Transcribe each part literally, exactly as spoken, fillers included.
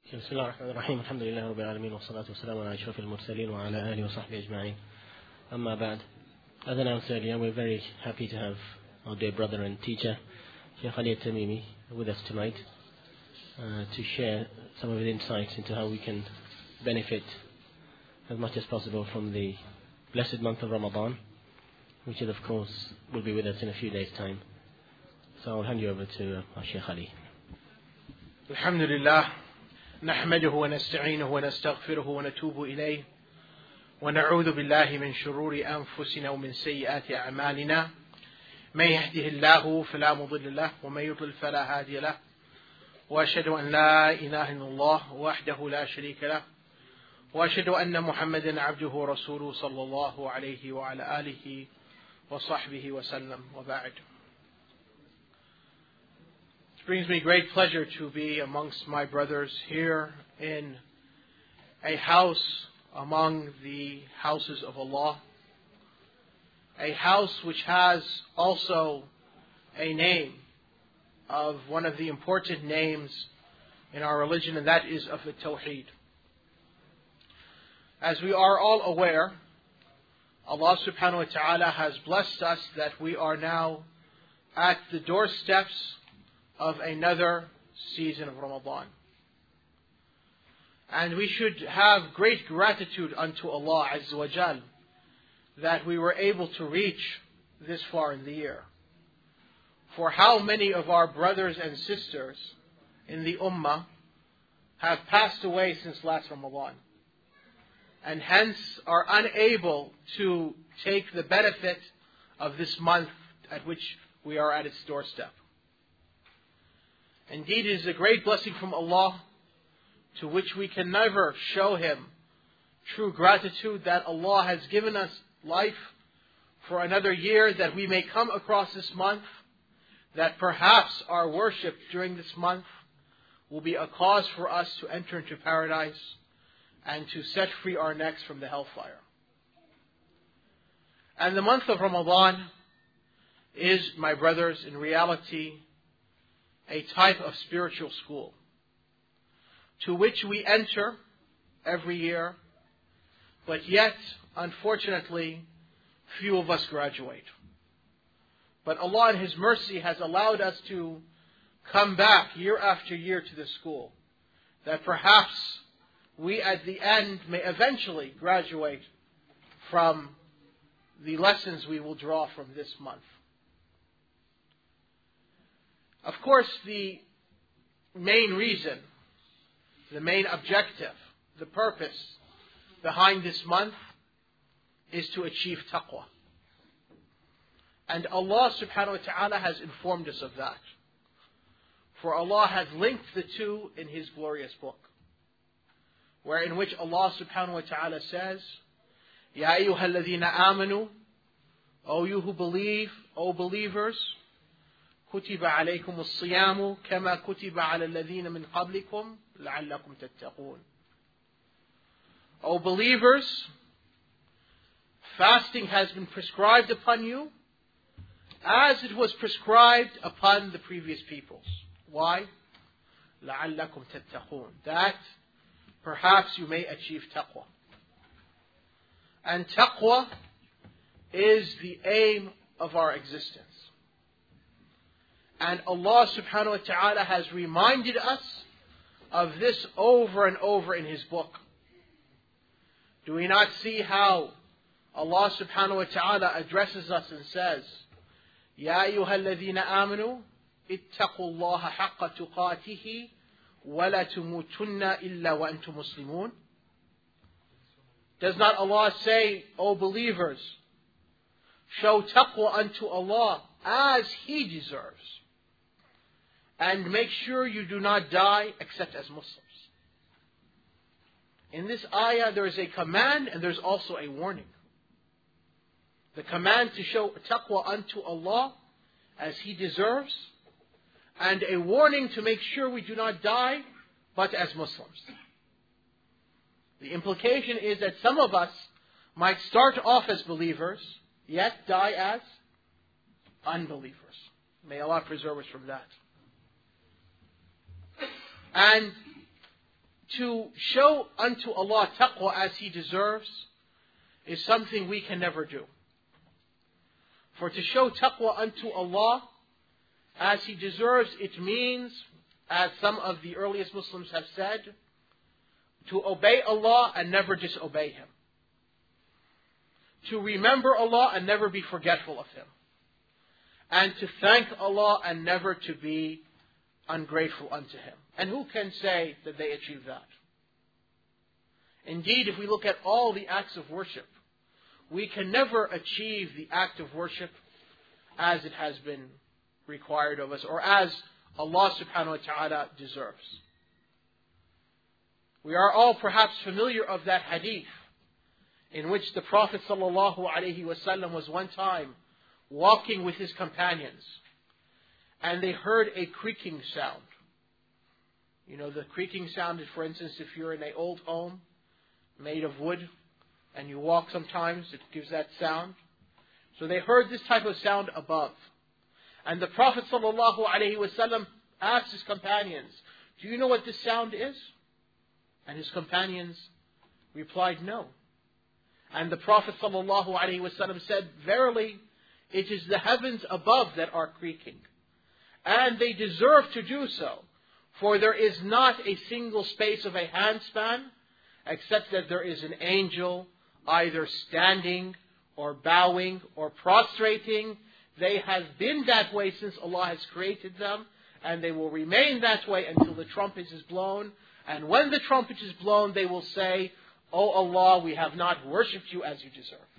بسم الله الرحمن الرحيم الحمد لله رب العالمين والصلاة والسلام على أشرف المرسلين وعلى آله وصحبه أجمعين. أما بعد, as announced earlier, we're very happy to have our dear brother and teacher Sheikh Ali Tamimi with us tonight uh, to share some of his insights into how we can benefit as much as possible from the blessed month of Ramadan, which is of course will be with us in a few days' time. So I'll hand you over to uh, our Sheikh Ali. Alhamdulillah. نحمده ونستعينه ونستغفره ونتوب إليه ونعوذ بالله من شرور أنفسنا ومن سيئات أعمالنا من يهده الله فلا مضل له ومن يضلل فلا هادي له وأشهد أن لا إله إلا الله وحده لا شريك له وأشهد أن محمدا عبده ورسوله صلى الله عليه وعلى آله وصحبه وسلم وبعد. It brings me great pleasure to be amongst my brothers here in a house among the houses of Allah, a house which has also a name of one of the important names in our religion, and that is of the Tawheed. As we are all aware, Allah subhanahu wa ta'ala has blessed us that we are now at the doorsteps of another season of Ramadan. And we should have great gratitude unto Allah Azza wa Jal that we were able to reach this far in the year. For how many of our brothers and sisters in the Ummah have passed away since last Ramadan, and hence are unable to take the benefit of this month at which we are at its doorstep. Indeed, it is a great blessing from Allah to which we can never show Him true gratitude that Allah has given us life for another year, that we may come across this month, that perhaps our worship during this month will be a cause for us to enter into paradise and to set free our necks from the hellfire. And the month of Ramadan is, my brothers, in reality, a type of spiritual school to which we enter every year, but yet, unfortunately, few of us graduate. But Allah in His mercy has allowed us to come back year after year to this school, that perhaps we at the end may eventually graduate from the lessons we will draw from this month. Of course, the main reason, the main objective, the purpose behind this month is to achieve taqwa. And Allah subhanahu wa ta'ala has informed us of that. For Allah has linked the two in His glorious book, where in which Allah subhanahu wa ta'ala says, Ya ayyuha alladhina amanu, O you who believe, O believers, كتب عليكم الصيام كما كتب على الذين من قبلكم لعلكم تتقون. O believers, fasting has been prescribed upon you as it was prescribed upon the previous peoples. Why? لعلكم تتقون. That perhaps you may achieve taqwa. And taqwa is the aim of our existence. And Allah subhanahu wa ta'ala has reminded us of this over and over in His book. Do we not see how Allah subhanahu wa ta'ala addresses us and says, Ya ayyuha alladhina amanu, ittaqu allaha haqqa tuqatihi, wa la tumutunna illa wa antum muslimun. Does not Allah say, O believers, show taqwa unto Allah as He deserves, and make sure you do not die except as Muslims? In this ayah there is a command and there's also a warning. The command to show taqwa unto Allah as He deserves, and a warning to make sure we do not die but as Muslims. The implication is that some of us might start off as believers, yet die as unbelievers. May Allah preserve us from that. And to show unto Allah taqwa as He deserves is something we can never do. For to show taqwa unto Allah as He deserves, it means, as some of the earliest Muslims have said, to obey Allah and never disobey Him. To remember Allah and never be forgetful of Him. And to thank Allah and never to be ungrateful unto Him. And who can say that they achieve that? Indeed, if we look at all the acts of worship, we can never achieve the act of worship as it has been required of us, or as Allah subhanahu wa ta'ala deserves. We are all perhaps familiar of that hadith in which the Prophet sallallahu alaihi wasallam was one time walking with his companions, and they heard a creaking sound. You know, the creaking sound is, for instance, if you're in an old home made of wood and you walk sometimes, it gives that sound. So they heard this type of sound above. And the Prophet sallallahu alaihi wasallam asked his companions, "Do you know what this sound is?" And his companions replied, "No." And the Prophet sallallahu alaihi wasallam said, "Verily, it is the heavens above that are creaking. And they deserve to do so. For there is not a single space of a handspan, except that there is an angel either standing or bowing or prostrating. They have been that way since Allah has created them, and they will remain that way until the trumpet is blown. And when the trumpet is blown, they will say, 'O Allah, we have not worshipped you as you deserve.'"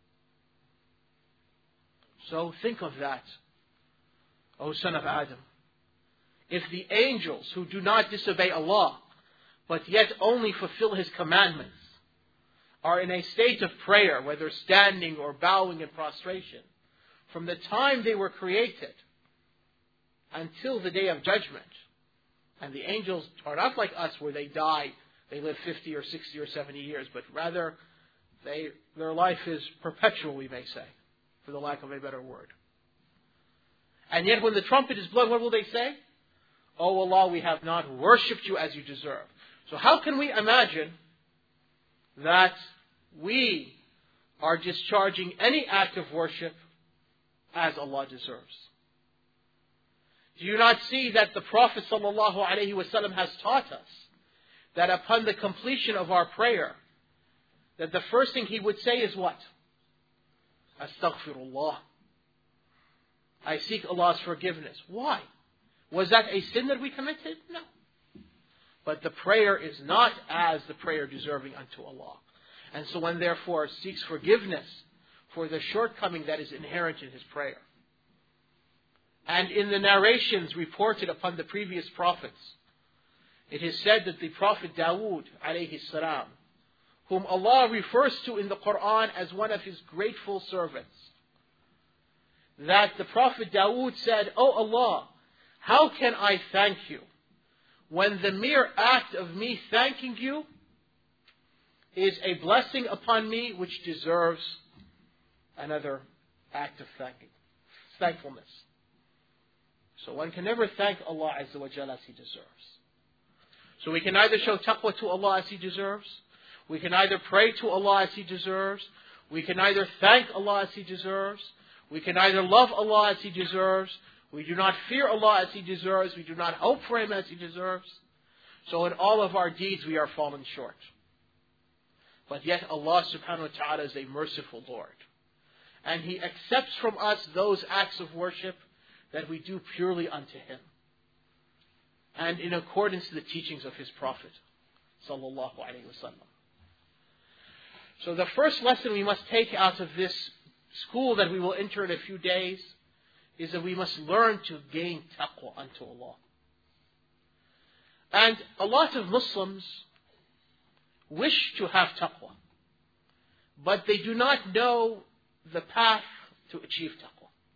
So think of that, O son of Adam. If the angels who do not disobey Allah, but yet only fulfill His commandments, are in a state of prayer, whether standing or bowing in prostration, from the time they were created until the day of judgment, and the angels are not like us where they die, they live fifty or sixty or seventy years, but rather they, their life is perpetual, we may say, for the lack of a better word. And yet when the trumpet is blown, what will they say? "O Allah, we have not worshipped you as you deserve." So how can we imagine that we are discharging any act of worship as Allah deserves? Do you not see that the Prophet sallallahu alaihi wasallam has taught us that upon the completion of our prayer, that the first thing he would say is what? Astaghfirullah. I seek Allah's forgiveness. Why? Was that a sin that we committed? No. But the prayer is not as the prayer deserving unto Allah. And so one therefore seeks forgiveness for the shortcoming that is inherent in his prayer. And in the narrations reported upon the previous prophets, it is said that the Prophet Dawood alayhi salam, whom Allah refers to in the Quran as one of His grateful servants, that the Prophet Dawood said, "O Allah, how can I thank you when the mere act of me thanking you is a blessing upon me which deserves another act of thanking, thankfulness?" So one can never thank Allah Azza wa Jalla as He deserves. So we can either show taqwa to Allah as He deserves, we can either pray to Allah as He deserves, we can either thank Allah as He deserves, we can either love Allah as He deserves, we do not fear Allah as He deserves, we do not hope for Him as He deserves. So in all of our deeds we are fallen short. But yet Allah subhanahu wa ta'ala is a merciful Lord. And He accepts from us those acts of worship that we do purely unto Him, and in accordance to the teachings of His Prophet sallallahu alaihi wasallam. So the first lesson we must take out of this school that we will enter in a few days is that we must learn to gain taqwa unto Allah. And a lot of Muslims wish to have taqwa, but they do not know the path to achieve taqwa.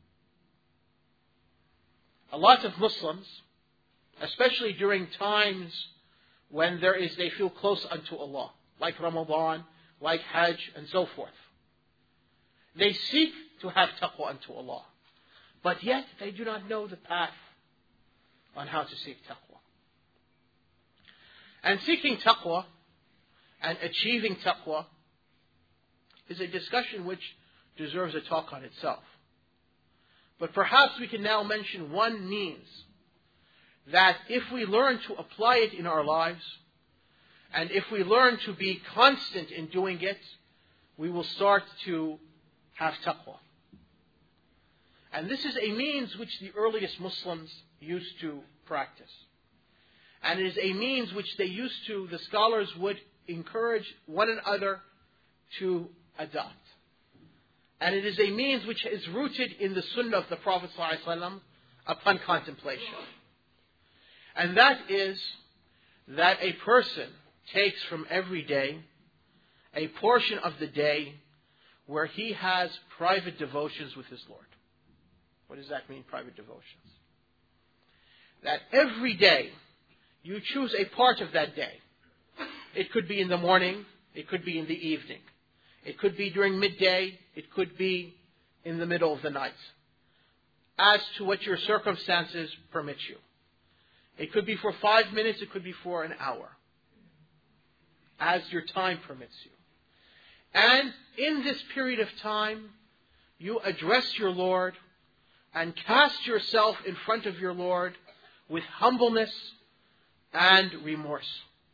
A lot of Muslims, especially during times when there is, they feel close unto Allah, like Ramadan, like Hajj, and so forth, they seek to have taqwa unto Allah, but yet they do not know the path on how to seek taqwa. And seeking taqwa and achieving taqwa is a discussion which deserves a talk on itself. But perhaps we can now mention one means that if we learn to apply it in our lives, and if we learn to be constant in doing it, we will start to have taqwa. And this is a means which the earliest Muslims used to practice. And it is a means which they used to, the scholars would encourage one another to adopt. And it is a means which is rooted in the sunnah of the Prophet ﷺ upon contemplation. And that is that a person takes from every day a portion of the day where he has private devotions with his Lord. What does that mean, private devotions? That every day you choose a part of that day. It could be in the morning, it could be in the evening. It could be during midday, it could be in the middle of the night. As to what your circumstances permit you. It could be for five minutes, it could be for an hour. As your time permits you. And in this period of time, you address your Lord and cast yourself in front of your Lord with humbleness and remorse.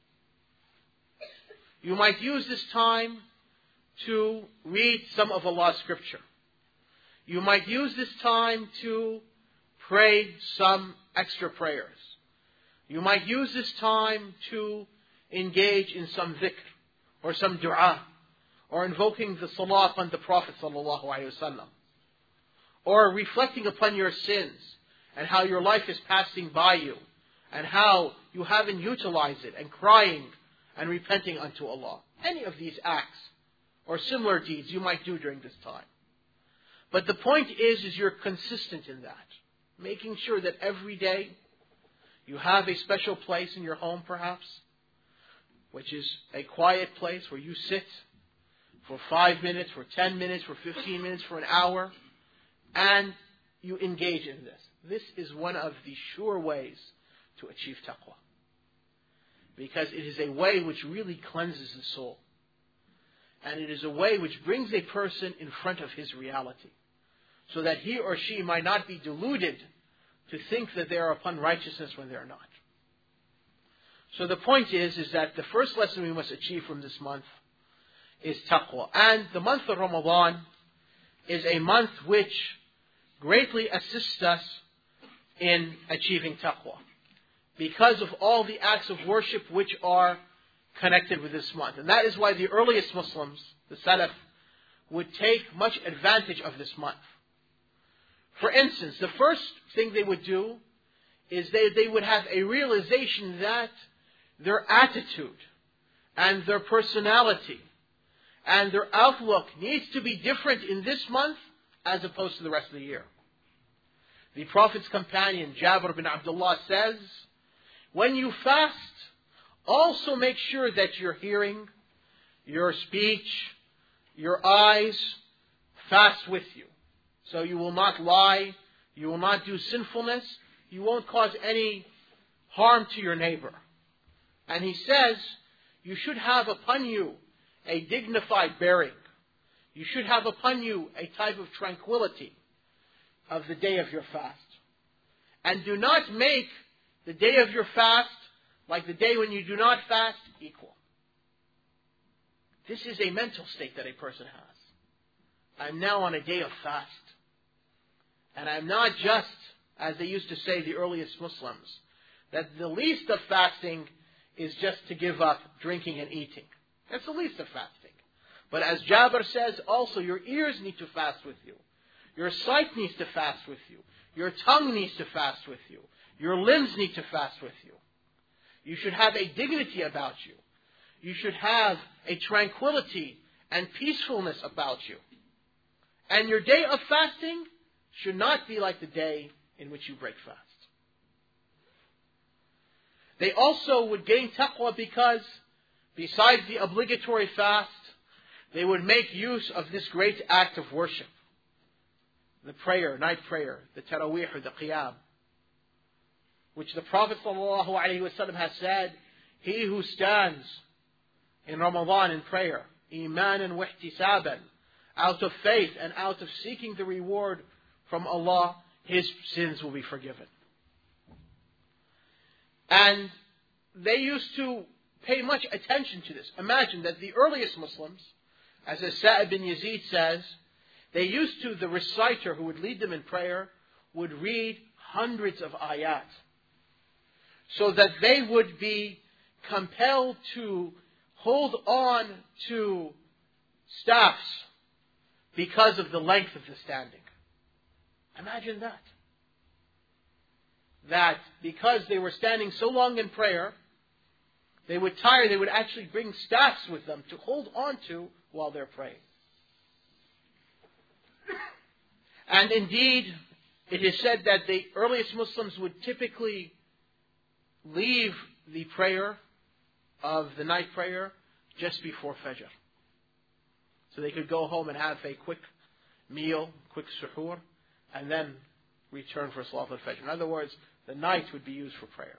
You might use this time to read some of Allah's scripture. You might use this time to pray some extra prayers. You might use this time to engage in some dhikr or some dua or invoking the salah upon the Prophet sallallahu alaihi wasallam, or reflecting upon your sins and how your life is passing by you and how you haven't utilized it, and crying and repenting unto Allah. Any of these acts or similar deeds you might do during this time. But the point is, is you're consistent in that. Making sure that every day you have a special place in your home perhaps, which is a quiet place where you sit for five minutes, for ten minutes, for fifteen minutes, for an hour, and you engage in this. This is one of the sure ways to achieve taqwa. Because it is a way which really cleanses the soul. And it is a way which brings a person in front of his reality. So that he or she might not be deluded to think that they are upon righteousness when they are not. So the point is, is that the first lesson we must achieve from this month is taqwa. And the month of Ramadan is a month which greatly assists us in achieving taqwa, because of all the acts of worship which are connected with this month. And that is why the earliest Muslims, the Salaf, would take much advantage of this month. For instance, the first thing they would do is they, they would have a realization that their attitude and their personality and their outlook needs to be different in this month as opposed to the rest of the year. The Prophet's companion, Jabir bin Abdullah, says, when you fast, also make sure that your hearing, your speech, your eyes fast with you. So you will not lie, you will not do sinfulness, you won't cause any harm to your neighbor. And he says, you should have upon you a dignified bearing. You should have upon you a type of tranquility of the day of your fast. And do not make the day of your fast like the day when you do not fast equal. This is a mental state that a person has. I'm now on a day of fast. And I'm not just, as they used to say, the earliest Muslims, that the least of fasting is just to give up drinking and eating. That's the least of fasting. But as Jabir says, also your ears need to fast with you. Your sight needs to fast with you. Your tongue needs to fast with you. Your limbs need to fast with you. You should have a dignity about you. You should have a tranquility and peacefulness about you. And your day of fasting should not be like the day in which you break fast. They also would gain taqwa because, besides the obligatory fast, they would make use of this great act of worship. The prayer, night prayer, the taraweeh or the qiyam, which the Prophet ﷺ has said He who stands in Ramadan in prayer, imanan wa ihtisaban, out of faith and out of seeking the reward from Allah, his sins will be forgiven. And they used to pay much attention to this. Imagine that the earliest Muslims, as Sa'id bin Yazid says, they used to, the reciter who would lead them in prayer, would read hundreds of ayat, so that they would be compelled to hold on to staffs because of the length of the standing. Imagine that. That because they were standing so long in prayer, they would tire, they would actually bring staffs with them to hold on to while they're praying. And indeed, it is said that the earliest Muslims would typically leave the prayer of the night prayer just before Fajr. So they could go home and have a quick meal, quick suhoor, and then return for Salat al-Fajr. In other words, the night would be used for prayer.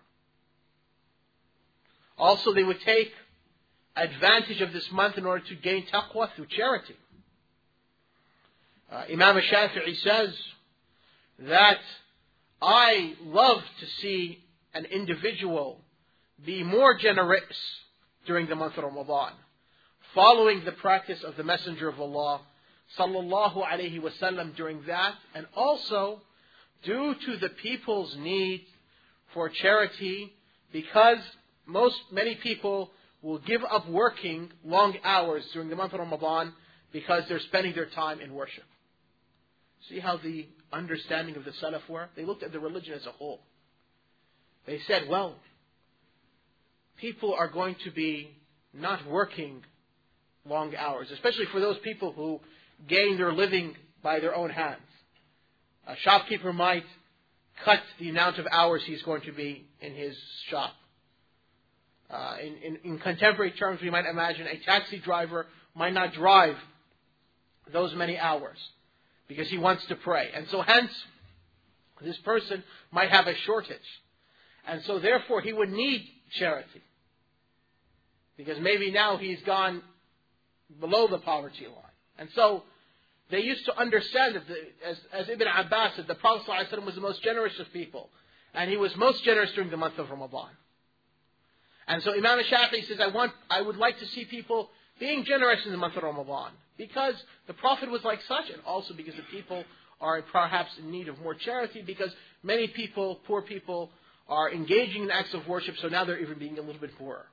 Also, they would take advantage of this month in order to gain taqwa through charity. Uh, Imam al-Shafi'i says that I love to see an individual be more generous during the month of Ramadan, following the practice of the Messenger of Allah sallallahu alaihi wasallam during that, and also due to the people's need for charity, because most many people will give up working long hours during the month of Ramadan because they're spending their time in worship. See how the understanding of the Salaf were? They looked at the religion as a whole. They said, well, people are going to be not working long hours, especially for those people who gain their living by their own hands. A shopkeeper might cut the amount of hours he's going to be in his shop. Uh, in, in, in contemporary terms, we might imagine a taxi driver might not drive those many hours because he wants to pray. And so hence, this person might have a shortage. And so therefore, he would need charity. Because maybe now he's gone below the poverty line. And so, they used to understand that, the, as, as Ibn Abbas said, the Prophet ﷺ was the most generous of people. And he was most generous during the month of Ramadan. And so Imam al-Shafi'i says, I want, I would like to see people being generous in the month of Ramadan. Because the Prophet was like such, and also because the people are perhaps in need of more charity, because many people, poor people, are engaging in acts of worship, so now they're even being a little bit poorer.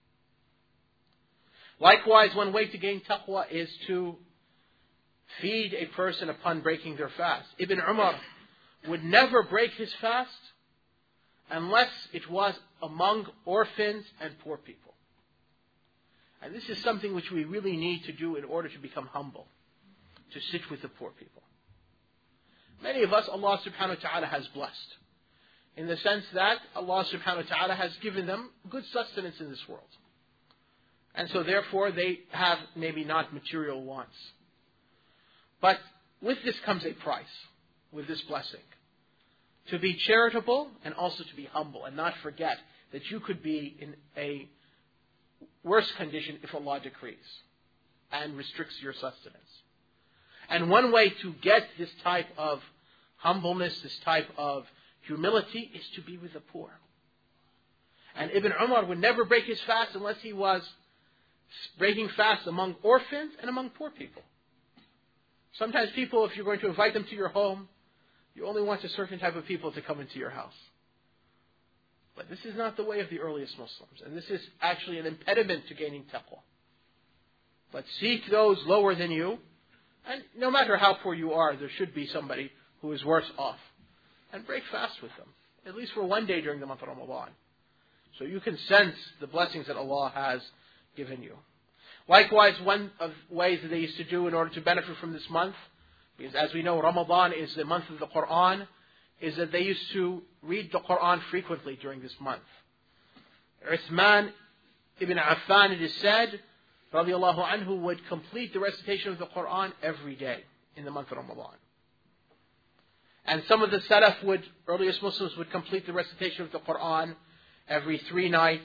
Likewise, one way to gain taqwa is to feed a person upon breaking their fast. Ibn Umar would never break his fast unless it was among orphans and poor people. And this is something which we really need to do in order to become humble, to sit with the poor people. Many of us, Allah subhanahu wa ta'ala has blessed, in the sense that Allah subhanahu wa ta'ala has given them good sustenance in this world. And so therefore they have maybe not material wants. But with this comes a price, with this blessing. To be charitable and also to be humble and not forget that you could be in a worse condition if Allah decrees and restricts your sustenance. And one way to get this type of humbleness, this type of humility, is to be with the poor. And Ibn Umar would never break his fast unless he was breaking fast among orphans and among poor people. Sometimes people, if you're going to invite them to your home, you only want a certain type of people to come into your house. But this is not the way of the earliest Muslims. And this is actually an impediment to gaining taqwa. But seek those lower than you. And no matter how poor you are, there should be somebody who is worse off. And break fast with them. At least for one day during the month of Ramadan. So you can sense the blessings that Allah has given you. Likewise, one of the ways that they used to do in order to benefit from this month, because as we know, Ramadan is the month of the Quran, is that they used to read the Quran frequently during this month. Uthman ibn Affan, it is said, radiallahu anhu, would complete the recitation of the Quran every day in the month of Ramadan. And some of the Salaf would, earliest Muslims, would complete the recitation of the Quran every three nights,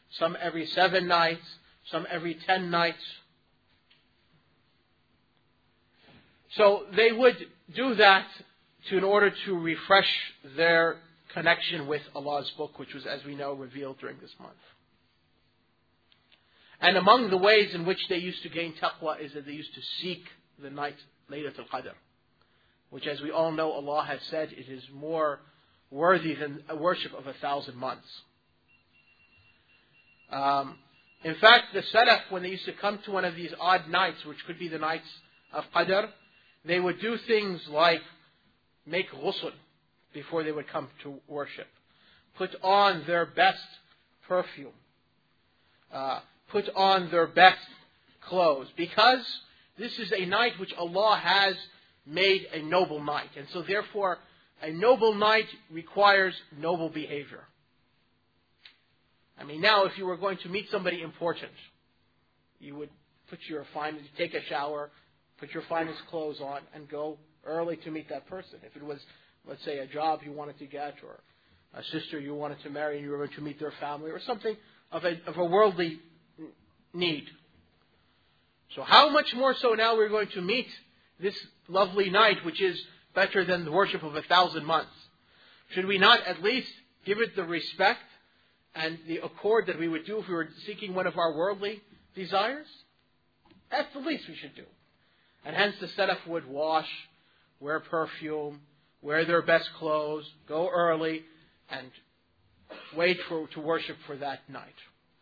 some every seven nights, some every ten nights. So they would do that to, in order to refresh their connection with Allah's book, which was, as we know, revealed during this month. And among the ways in which they used to gain taqwa is that they used to seek the night Laylatul Qadr, which, as we all know, Allah has said it is more worthy than a worship of a thousand months. Um, in fact, the Salaf, when they used to come to one of these odd nights, which could be the nights of Qadr, they would do things like make ghusl before they would come to worship, put on their best perfume, uh, put on their best clothes, because this is a night which Allah has made a noble night. And so therefore, a noble night requires noble behavior. I mean, now if you were going to meet somebody important, you would put your finest, take a shower, put your finest clothes on, and go early to meet that person. If it was, let's say, a job you wanted to get, or a sister you wanted to marry and you were going to meet their family, or something of a, of a worldly need. So how much more so now we're going to meet this lovely night, which is better than the worship of a thousand months? Should we not at least give it the respect and the accord that we would do if we were seeking one of our worldly desires? That's the least we should do. And hence the Salaf would wash, wear perfume, wear their best clothes, go early, and wait for to worship for that night.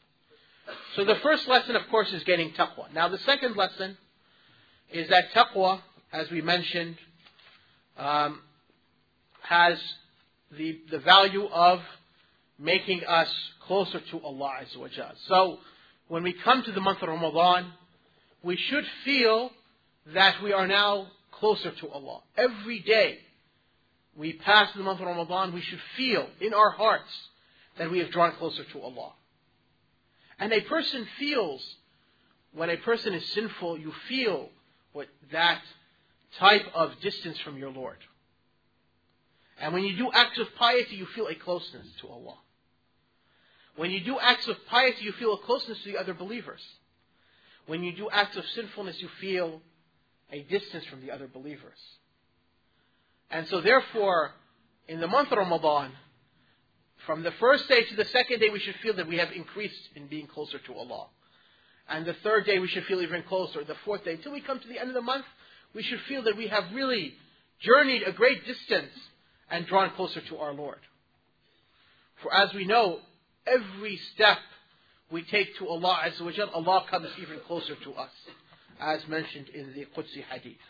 So the first lesson, of course, is getting taqwa. Now the second lesson is that taqwa, as we mentioned, um, has the, the value of making us closer to Allah Azza wa Jal. So when we come to the month of Ramadan, we should feel that we are now closer to Allah. Every day we pass the month of Ramadan, we should feel in our hearts that we have drawn closer to Allah. And a person feels, when a person is sinful, you feel what that type of distance from your Lord. And when you do acts of piety, you feel a closeness to Allah. When you do acts of piety, you feel a closeness to the other believers. When you do acts of sinfulness, you feel a distance from the other believers. And so therefore, in the month of Ramadan, from the first day to the second day, we should feel that we have increased in being closer to Allah. And the third day, we should feel even closer. The fourth day, until we come to the end of the month, we should feel that we have really journeyed a great distance and drawn closer to our Lord. For as we know, every step we take to Allah Azza wa Jal, Allah comes even closer to us, as mentioned in the Qudsi Hadith.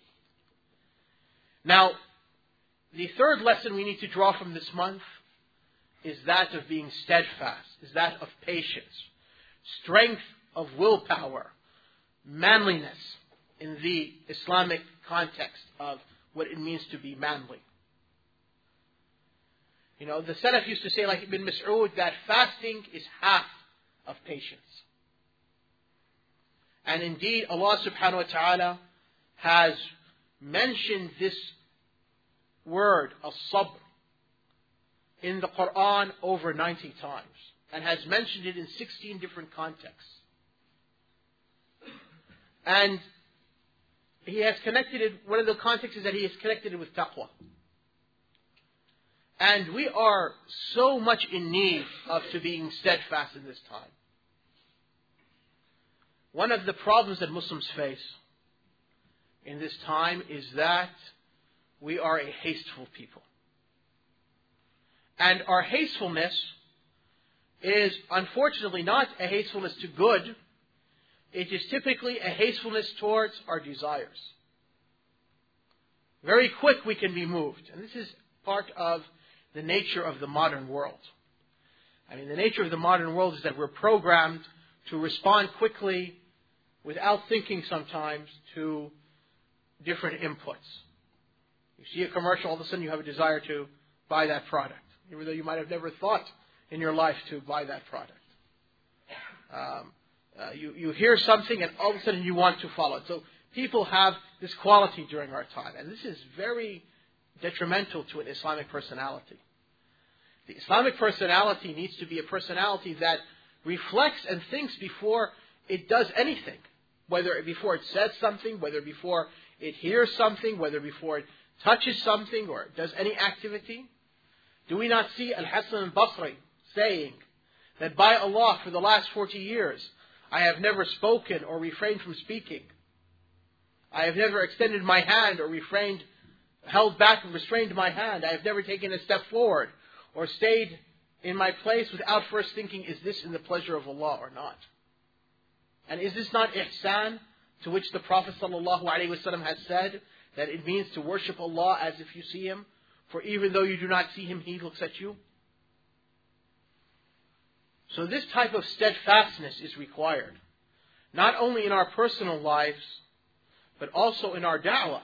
Now, the third lesson we need to draw from this month is that of being steadfast, is that of patience, strength of willpower, manliness in the Islamic context of what it means to be manly. You know, the Salaf used to say, like Ibn Mas'ud, that fasting is half of patience. And indeed, Allah subhanahu wa ta'ala has mentioned this word, as-sabr, in the Quran over ninety times, and has mentioned it in sixteen different contexts. And He has connected it, one of the contexts is that He has connected it with taqwa. And we are so much in need of to being steadfast in this time. One of the problems that Muslims face in this time is that we are a hasteful people. And our hastefulness is unfortunately not a hastefulness to good. It is typically a hastefulness towards our desires. Very quick we can be moved. And this is part of the nature of the modern world. I mean, the nature of the modern world is that we're programmed to respond quickly, without thinking sometimes, to different inputs. You see a commercial, all of a sudden you have a desire to buy that product, even though you might have never thought in your life to buy that product. Um, uh, you, you hear something and all of a sudden you want to follow it. So people have this quality during our time. And this is very detrimental to an Islamic personality. The Islamic personality needs to be a personality that reflects and thinks before it does anything. Whether before it says something, whether before it hears something, whether before it touches something or does any activity. Do we not see Al-Hasan al-Basri saying that by Allah for the last forty years I have never spoken or refrained from speaking. I have never extended my hand or refrained, held back and restrained my hand. I have never taken a step forward or stayed in my place without first thinking, is this in the pleasure of Allah or not? And is this not ihsan, to which the Prophet ﷺ has said that it means to worship Allah as if you see Him? For even though you do not see Him, He looks at you. So this type of steadfastness is required, not only in our personal lives, but also in our da'wah.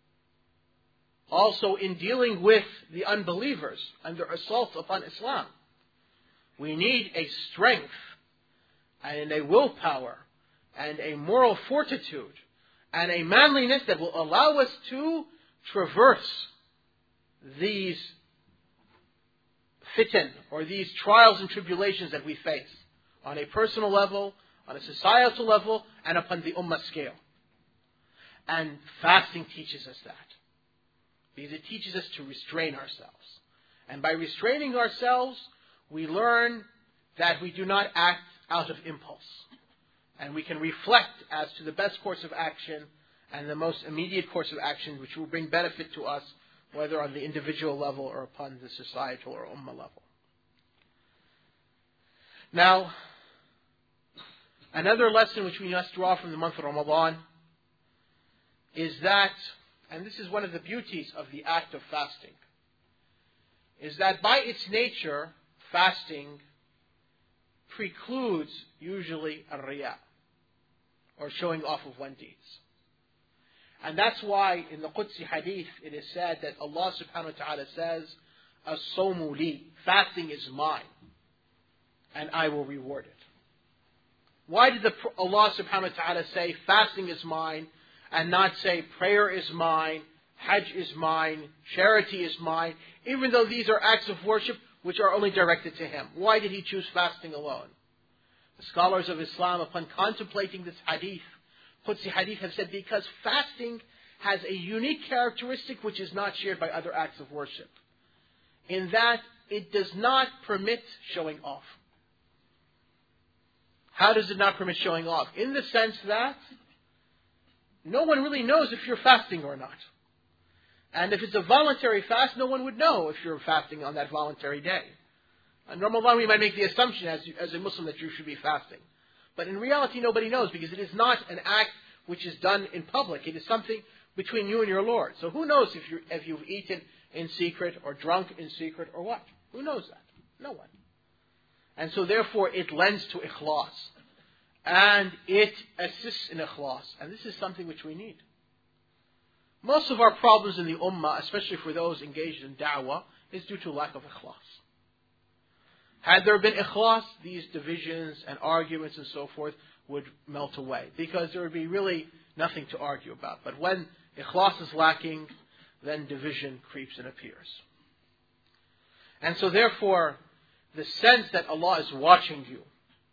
Also in dealing with the unbelievers and their assault upon Islam. We need a strength and a willpower and a moral fortitude and a manliness that will allow us to traverse these fitan, or these trials and tribulations that we face on a personal level, on a societal level, and upon the ummah scale. And fasting teaches us that. Because it teaches us to restrain ourselves. And by restraining ourselves, we learn that we do not act out of impulse. And we can reflect as to the best course of action and the most immediate course of action which will bring benefit to us, whether on the individual level or upon the societal or ummah level. Now, another lesson which we must draw from the month of Ramadan is that, and this is one of the beauties of the act of fasting, is that by its nature, fasting precludes usually ar-riya, or showing off of one's deeds. And that's why in the Qudsi hadith it is said that Allah subhanahu wa ta'ala says, as-sawmu li, fasting is mine, and I will reward it. Why did the, Allah subhanahu wa ta'ala say fasting is mine, and not say prayer is mine, hajj is mine, charity is mine, even though these are acts of worship which are only directed to Him? Why did He choose fasting alone? The scholars of Islam, upon contemplating this hadith, Qudsi hadith, have said because fasting has a unique characteristic which is not shared by other acts of worship, in that it does not permit showing off. How does it not permit showing off? In the sense that no one really knows if you're fasting or not. And if it's a voluntary fast, no one would know if you're fasting on that voluntary day. In Ramadan, we might make the assumption as, as a Muslim that you should be fasting. But in reality, nobody knows, because it is not an act which is done in public. It is something between you and your Lord. So who knows if, you if you've eaten in secret or drunk in secret or what? Who knows that? No one. And so therefore it lends to ikhlas. And it assists in ikhlas. And this is something which we need. Most of our problems in the ummah, especially for those engaged in da'wah, is due to lack of ikhlas. Had there been ikhlas, these divisions and arguments and so forth would melt away, because there would be really nothing to argue about. But when ikhlas is lacking, then division creeps and appears. And so therefore, the sense that Allah is watching you,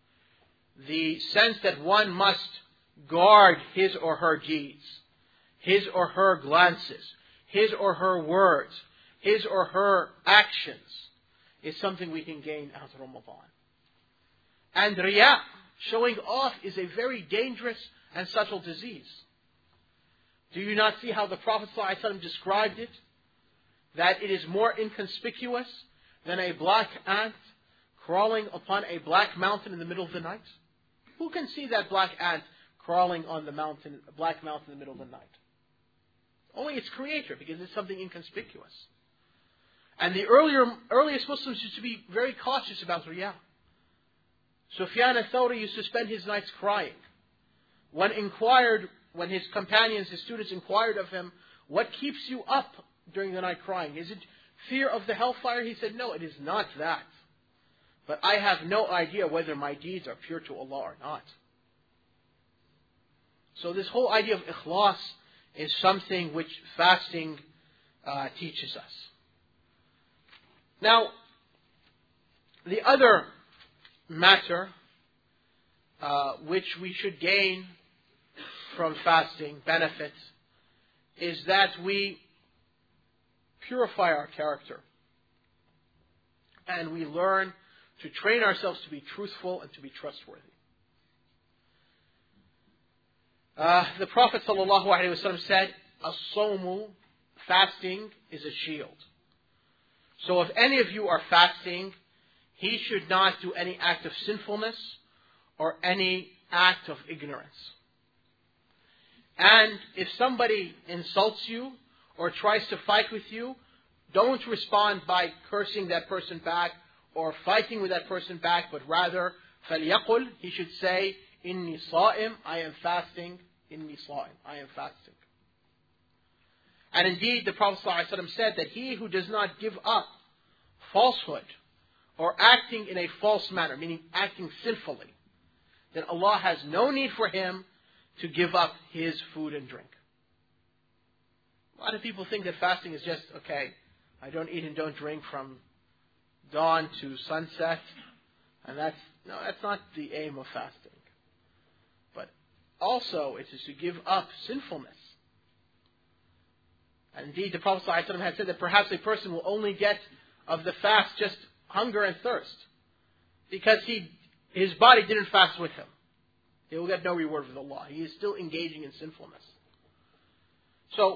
the sense that one must guard his or her deeds, his or her glances, his or her words, his or her actions, is something we can gain out of Ramadan. And riya, showing off, is a very dangerous and subtle disease. Do you not see how the Prophet ﷺ described it? That it is more inconspicuous than a black ant crawling upon a black mountain in the middle of the night? Who can see that black ant crawling on the mountain, black mountain in the middle of the night? Only its creator, because it's something inconspicuous. And the earlier, earliest Muslims used to be very cautious about riya. Sufyan al-Thawri used to spend his nights crying. When inquired, when his companions, his students inquired of him, what keeps you up during the night crying? Is it fear of the hellfire? He said, no, it is not that. But I have no idea whether my deeds are pure to Allah or not. So this whole idea of ikhlas is something which fasting uh, teaches us. Now, the other matter uh, which we should gain from fasting, benefits, is that we purify our character. And we learn to train ourselves to be truthful and to be trustworthy. Uh, the Prophet ﷺ said, "As-sawmu," fasting, is a shield. So if any of you are fasting, he should not do any act of sinfulness or any act of ignorance. And if somebody insults you or tries to fight with you, don't respond by cursing that person back or fighting with that person back, but rather, فَلْيَقُلْ, he should say, إِنِّي صَائِمْ, I am fasting, إِنِّي صَائِمْ, I am fasting. And indeed, the Prophet ﷺ said that he who does not give up falsehood or acting in a false manner, meaning acting sinfully, then Allah has no need for him to give up his food and drink. A lot of people think that fasting is just, okay, I don't eat and don't drink from dawn to sunset. And that's, no, that's not the aim of fasting. But also, it is to give up sinfulness. And indeed, the Prophet ﷺ had said that perhaps a person will only get of the fast just hunger and thirst, because he, his body didn't fast with him. He will get no reward with Allah. He is still engaging in sinfulness. So,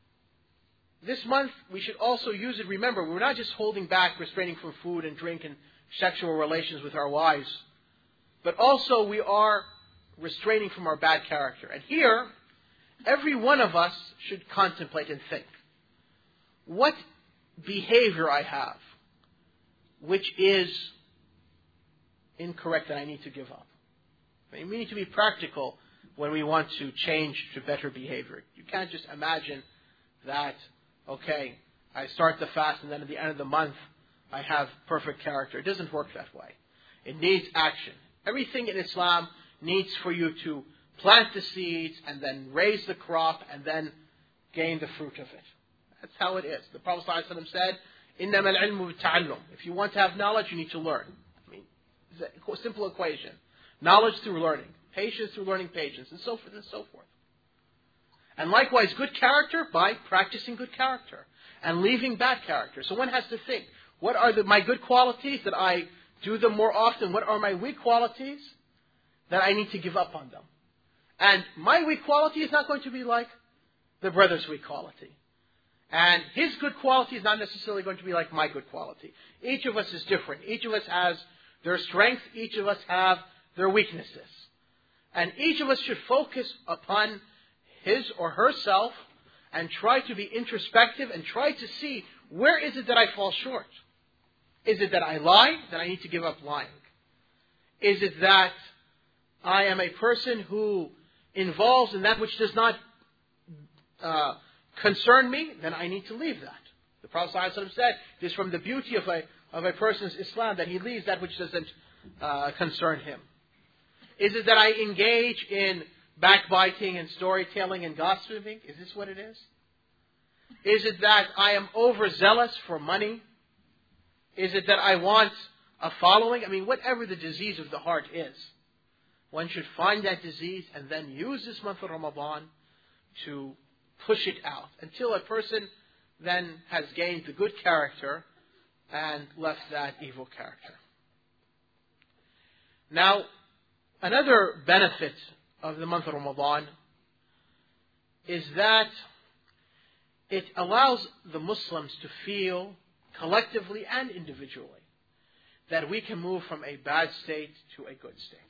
this month, we should also use it. Remember, we're not just holding back, restraining from food and drink and sexual relations with our wives, but also we are restraining from our bad character. And here, every one of us should contemplate and think, what behavior I have which is incorrect that I need to give up. I mean, we need to be practical when we want to change to better behavior. You can't just imagine that, okay, I start the fast and then at the end of the month I have perfect character. It doesn't work that way. It needs action. Everything in Islam needs for you to plant the seeds and then raise the crop and then gain the fruit of it. That's how it is. The Prophet ﷺ said, إِنَّمَا الْعِلْمُ بِالتَّعَلُّمِ. If you want to have knowledge, you need to learn. I mean, it's a simple equation. Knowledge through learning. Patience through learning patience. And so forth and so forth. And likewise, good character by practicing good character. And leaving bad character. So one has to think, what are the, my good qualities that I do them more often? What are my weak qualities that I need to give up on them? And my weak quality is not going to be like the brother's weak quality. And his good quality is not necessarily going to be like my good quality. Each of us is different. Each of us has their strengths. Each of us have their weaknesses. And each of us should focus upon his or herself and try to be introspective and try to see, where is it that I fall short? Is it that I lie? That I need to give up lying? Is it that I am a person who involves in that which does not uh, concern me? Then I need to leave that. The Prophet ﷺ said, it is from the beauty of a, of a person's Islam that he leaves that which doesn't uh, concern him. Is it that I engage in backbiting and storytelling and gossiping? Is this what it is? Is it that I am overzealous for money? Is it that I want a following? I mean, whatever the disease of the heart is, one should find that disease and then use this month of Ramadan to push it out until a person then has gained the good character and left that evil character. Now, another benefit of the month of Ramadan is that it allows the Muslims to feel collectively and individually that we can move from a bad state to a good state.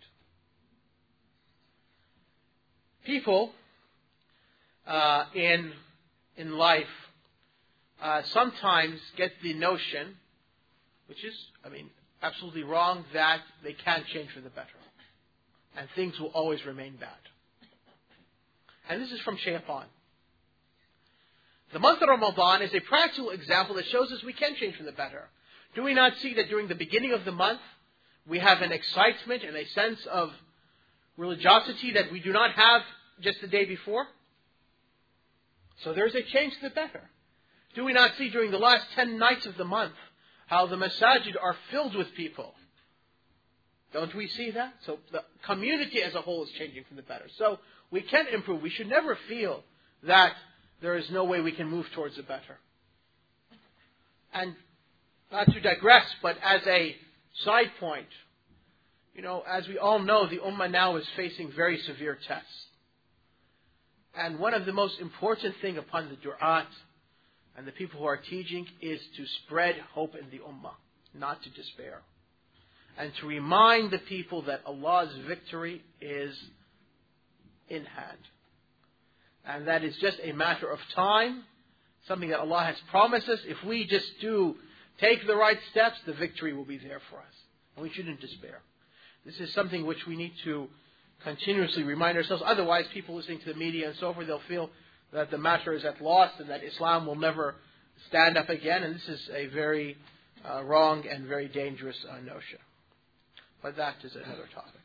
People uh, in in life uh, sometimes get the notion, which is, I mean, absolutely wrong, that they can't change for the better. And things will always remain bad. And this is from Shaytan. The month of Ramadan is a practical example that shows us we can change for the better. Do we not see that during the beginning of the month, we have an excitement and a sense of religiosity that we do not have just the day before? So there's a change to the better. Do we not see during the last ten nights of the month how the masajid are filled with people? Don't we see that? So the community as a whole is changing for the better. So we can improve. We should never feel that there is no way we can move towards the better. And not to digress, but as a side point, you know, as we all know, the Ummah now is facing very severe tests. And one of the most important things upon the du'at and the people who are teaching is to spread hope in the Ummah, not to despair. And to remind the people that Allah's victory is in hand. And that is just a matter of time, something that Allah has promised us. If we just do take the right steps, the victory will be there for us. And we shouldn't despair. This is something which we need to continuously remind ourselves. Otherwise, people listening to the media and so forth, they'll feel that the matter is at loss and that Islam will never stand up again. And this is a very uh, wrong and very dangerous uh, notion. But that is another topic.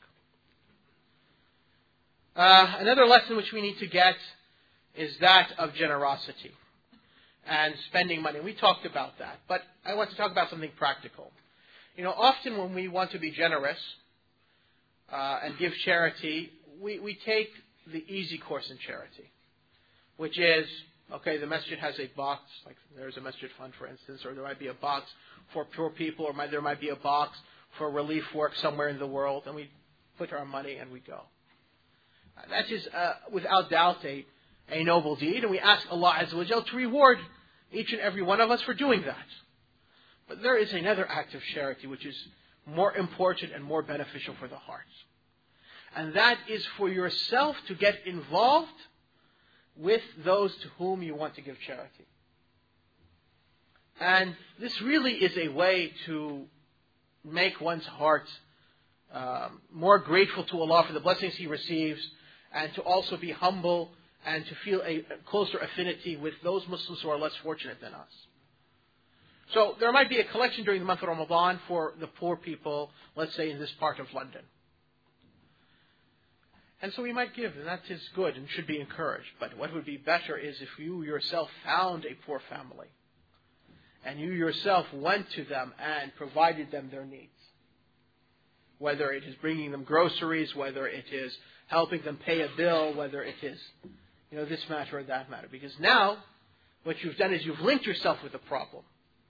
Uh, another lesson which we need to get is that of generosity and spending money. We talked about that, but I want to talk about something practical. You know, often when we want to be generous uh, and give charity, we, we take the easy course in charity, which is, okay, the masjid has a box, like there's a masjid fund, for instance, or there might be a box for poor people, or might, there might be a box for relief work somewhere in the world, and we put our money and we go. That is, uh, without doubt, a, a noble deed, and we ask Allah Azza wa Jal to reward each and every one of us for doing that. But there is another act of charity which is more important and more beneficial for the heart. And that is for yourself to get involved with those to whom you want to give charity. And this really is a way to make one's heart um, more grateful to Allah for the blessings He receives, and to also be humble and to feel a closer affinity with those Muslims who are less fortunate than us. So there might be a collection during the month of Ramadan for the poor people, let's say in this part of London. And so we might give, and that is good and should be encouraged. But what would be better is if you yourself found a poor family and you yourself went to them and provided them their needs. Whether it is bringing them groceries, whether it is helping them pay a bill, whether it is, you know, this matter or that matter. Because now, what you've done is you've linked yourself with the problem.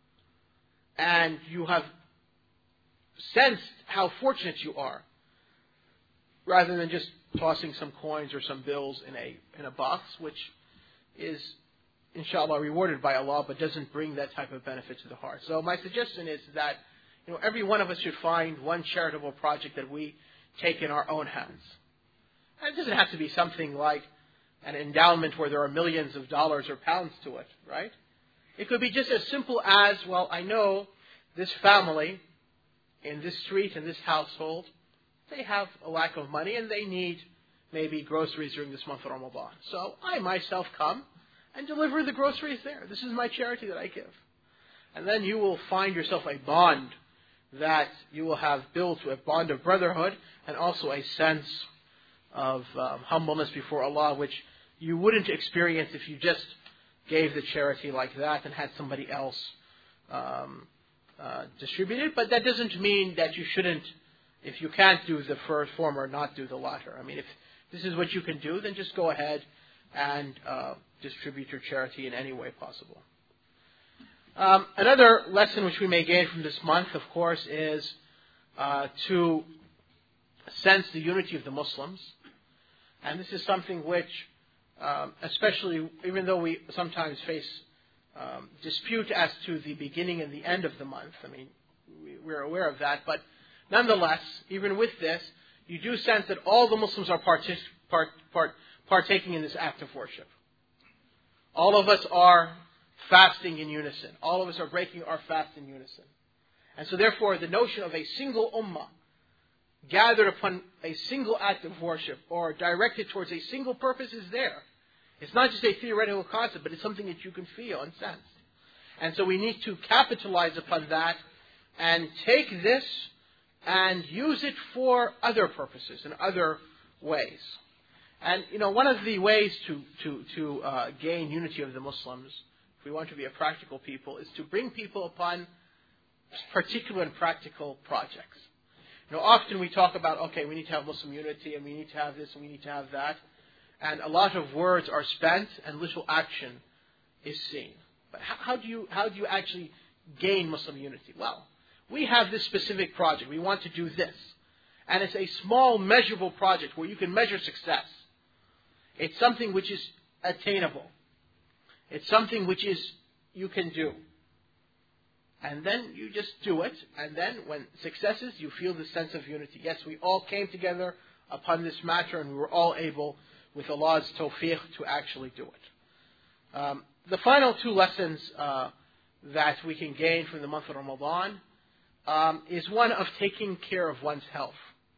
And you have sensed how fortunate you are. Rather than just tossing some coins or some bills in a in a box, which is, inshallah, rewarded by Allah, but doesn't bring that type of benefit to the heart. So my suggestion is that, you know, every one of us should find one charitable project that we take in our own hands. And it doesn't have to be something like an endowment where there are millions of dollars or pounds to it, right? It could be just as simple as, well, I know this family in this street, in this household, they have a lack of money and they need maybe groceries during this month of Ramadan. So I myself come and deliver the groceries there. This is my charity that I give. And then you will find yourself a bond that you will have built, a bond of brotherhood and also a sense of um, humbleness before Allah, which you wouldn't experience if you just gave the charity like that and had somebody else um, uh, distribute it. But that doesn't mean that you shouldn't, if you can't do the first former, not do the latter. I mean, if this is what you can do, then just go ahead and uh, distribute your charity in any way possible. Um, another lesson which we may gain from this month, of course, is uh, to sense the unity of the Muslims. And this is something which, um, especially, even though we sometimes face um, dispute as to the beginning and the end of the month, I mean, we, we're aware of that, but nonetheless, even with this, you do sense that all the Muslims are partic- part, part, partaking in this act of worship. All of us are fasting in unison. All of us are breaking our fast in unison. And so therefore, the notion of a single ummah gathered upon a single act of worship or directed towards a single purpose is there. It's not just a theoretical concept, but it's something that you can feel and sense. And so we need to capitalize upon that and take this and use it for other purposes and other ways. And, you know, one of the ways to, to, to uh, gain unity of the Muslims, if we want to be a practical people, is to bring people upon particular and practical projects. You know, often we talk about, okay, we need to have Muslim unity, and we need to have this, and we need to have that. And a lot of words are spent, and little action is seen. But how, how do you how do you actually gain Muslim unity? Well, we have this specific project. We want to do this. And it's a small, measurable project where you can measure success. It's something which is attainable. It's something which is you can do. And then you just do it. And then when successes, you feel the sense of unity. Yes, we all came together upon this matter, and we were all able, with Allah's tawfiq, to actually do it. Um, the final two lessons uh, that we can gain from the month of Ramadan um, is one of taking care of one's health.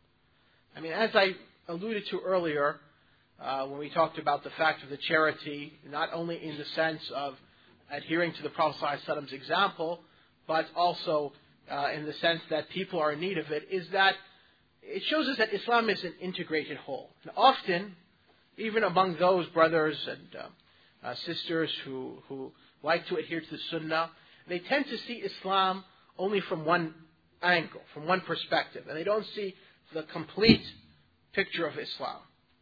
I mean, as I alluded to earlier, uh, when we talked about the fact of the charity, not only in the sense of adhering to the Prophet ﷺ's example, but also uh, in the sense that people are in need of it, is that it shows us that Islam is an integrated whole. And often, even among those brothers and uh, uh, sisters who, who like to adhere to the Sunnah, they tend to see Islam only from one angle, from one perspective, and they don't see the complete picture of Islam.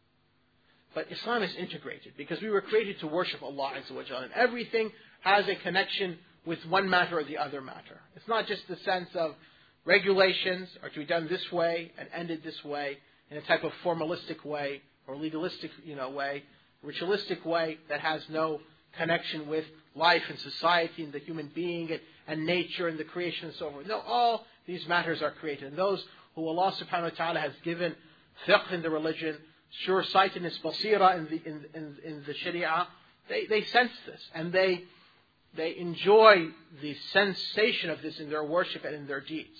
But Islam is integrated because we were created to worship Allah Azza wa Jalla, and everything has a connection with one matter or the other matter. It's not just the sense of regulations are to be done this way and ended this way in a type of formalistic way or legalistic, you know, way, ritualistic way that has no connection with life and society and the human being and, and nature and the creation and so forth. No, all these matters are created. And those who Allah subhanahu wa ta'ala has given fiqh in the religion, sure-sightedness, basira in the, in, in, in the sharia, they, they sense this and they They enjoy the sensation of this in their worship and in their deeds.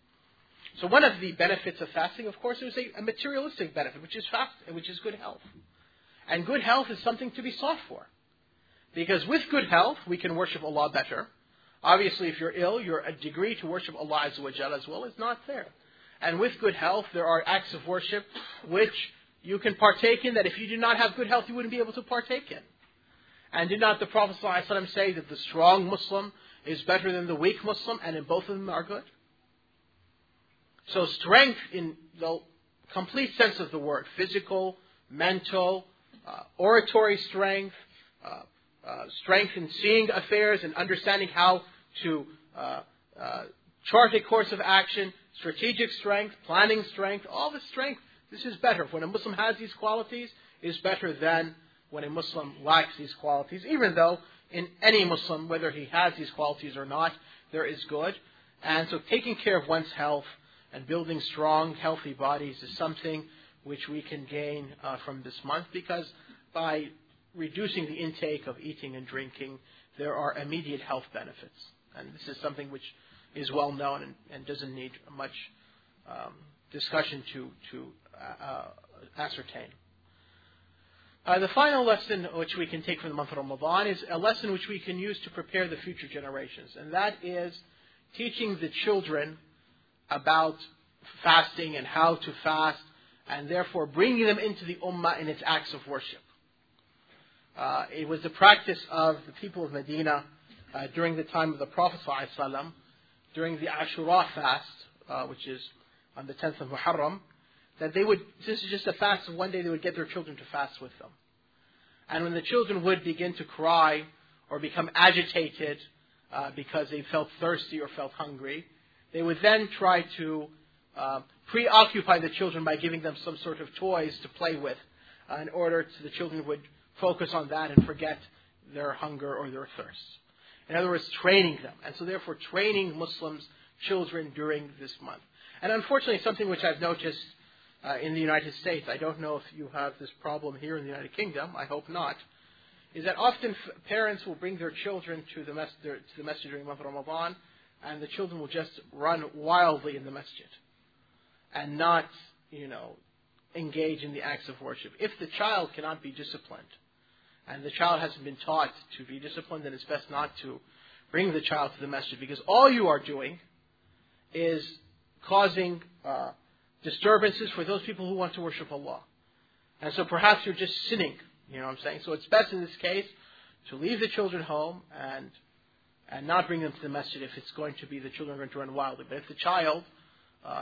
So one of the benefits of fasting, of course, is a, a materialistic benefit, which is fast, which is good health. And good health is something to be sought for. Because with good health, we can worship Allah better. Obviously, if you're ill, your degree to worship Allah Azza wa Jalla as well is not there. And with good health, there are acts of worship which you can partake in that if you did not have good health, you wouldn't be able to partake in. And did not the Prophet ﷺ say that the strong Muslim is better than the weak Muslim, and in both of them are good? So strength in the complete sense of the word, physical, mental, uh, oratory strength, uh, uh, strength in seeing affairs and understanding how to uh, uh, chart a course of action, strategic strength, planning strength, all the strength, this is better. When a Muslim has these qualities, it is better than when a Muslim lacks these qualities, even though in any Muslim, whether he has these qualities or not, there is good. And so taking care of one's health and building strong, healthy bodies is something which we can gain uh, from this month, because by reducing the intake of eating and drinking, there are immediate health benefits. And this is something which is well known and, and doesn't need much um, discussion to, to uh, ascertain. Uh, the final lesson which we can take from the month of Ramadan is a lesson which we can use to prepare the future generations. And that is teaching the children about fasting and how to fast, and therefore bringing them into the ummah in its acts of worship. Uh, it was the practice of the people of Medina uh, during the time of the Prophet ﷺ, during the Ashura fast, uh, which is on the tenth of Muharram, that they would, this is just a fast of one day, they would get their children to fast with them. And when the children would begin to cry or become agitated uh, because they felt thirsty or felt hungry, they would then try to uh, preoccupy the children by giving them some sort of toys to play with uh, in order to the children would focus on that and forget their hunger or their thirst. In other words, training them. And so therefore training Muslims, children during this month. And unfortunately, something which I've noticed Uh, in the United States, I don't know if you have this problem here in the United Kingdom, I hope not, is that often f- parents will bring their children to the, mes- their, to the masjid during the month of Ramadan, and the children will just run wildly in the masjid and not, you know, engage in the acts of worship. If the child cannot be disciplined, and the child hasn't been taught to be disciplined, then it's best not to bring the child to the masjid, because all you are doing is causing Uh, disturbances for those people who want to worship Allah. And so perhaps you're just sinning, you know what I'm saying? So it's best in this case to leave the children home and and not bring them to the masjid if it's going to be the children are going to run wildly. But if the child uh,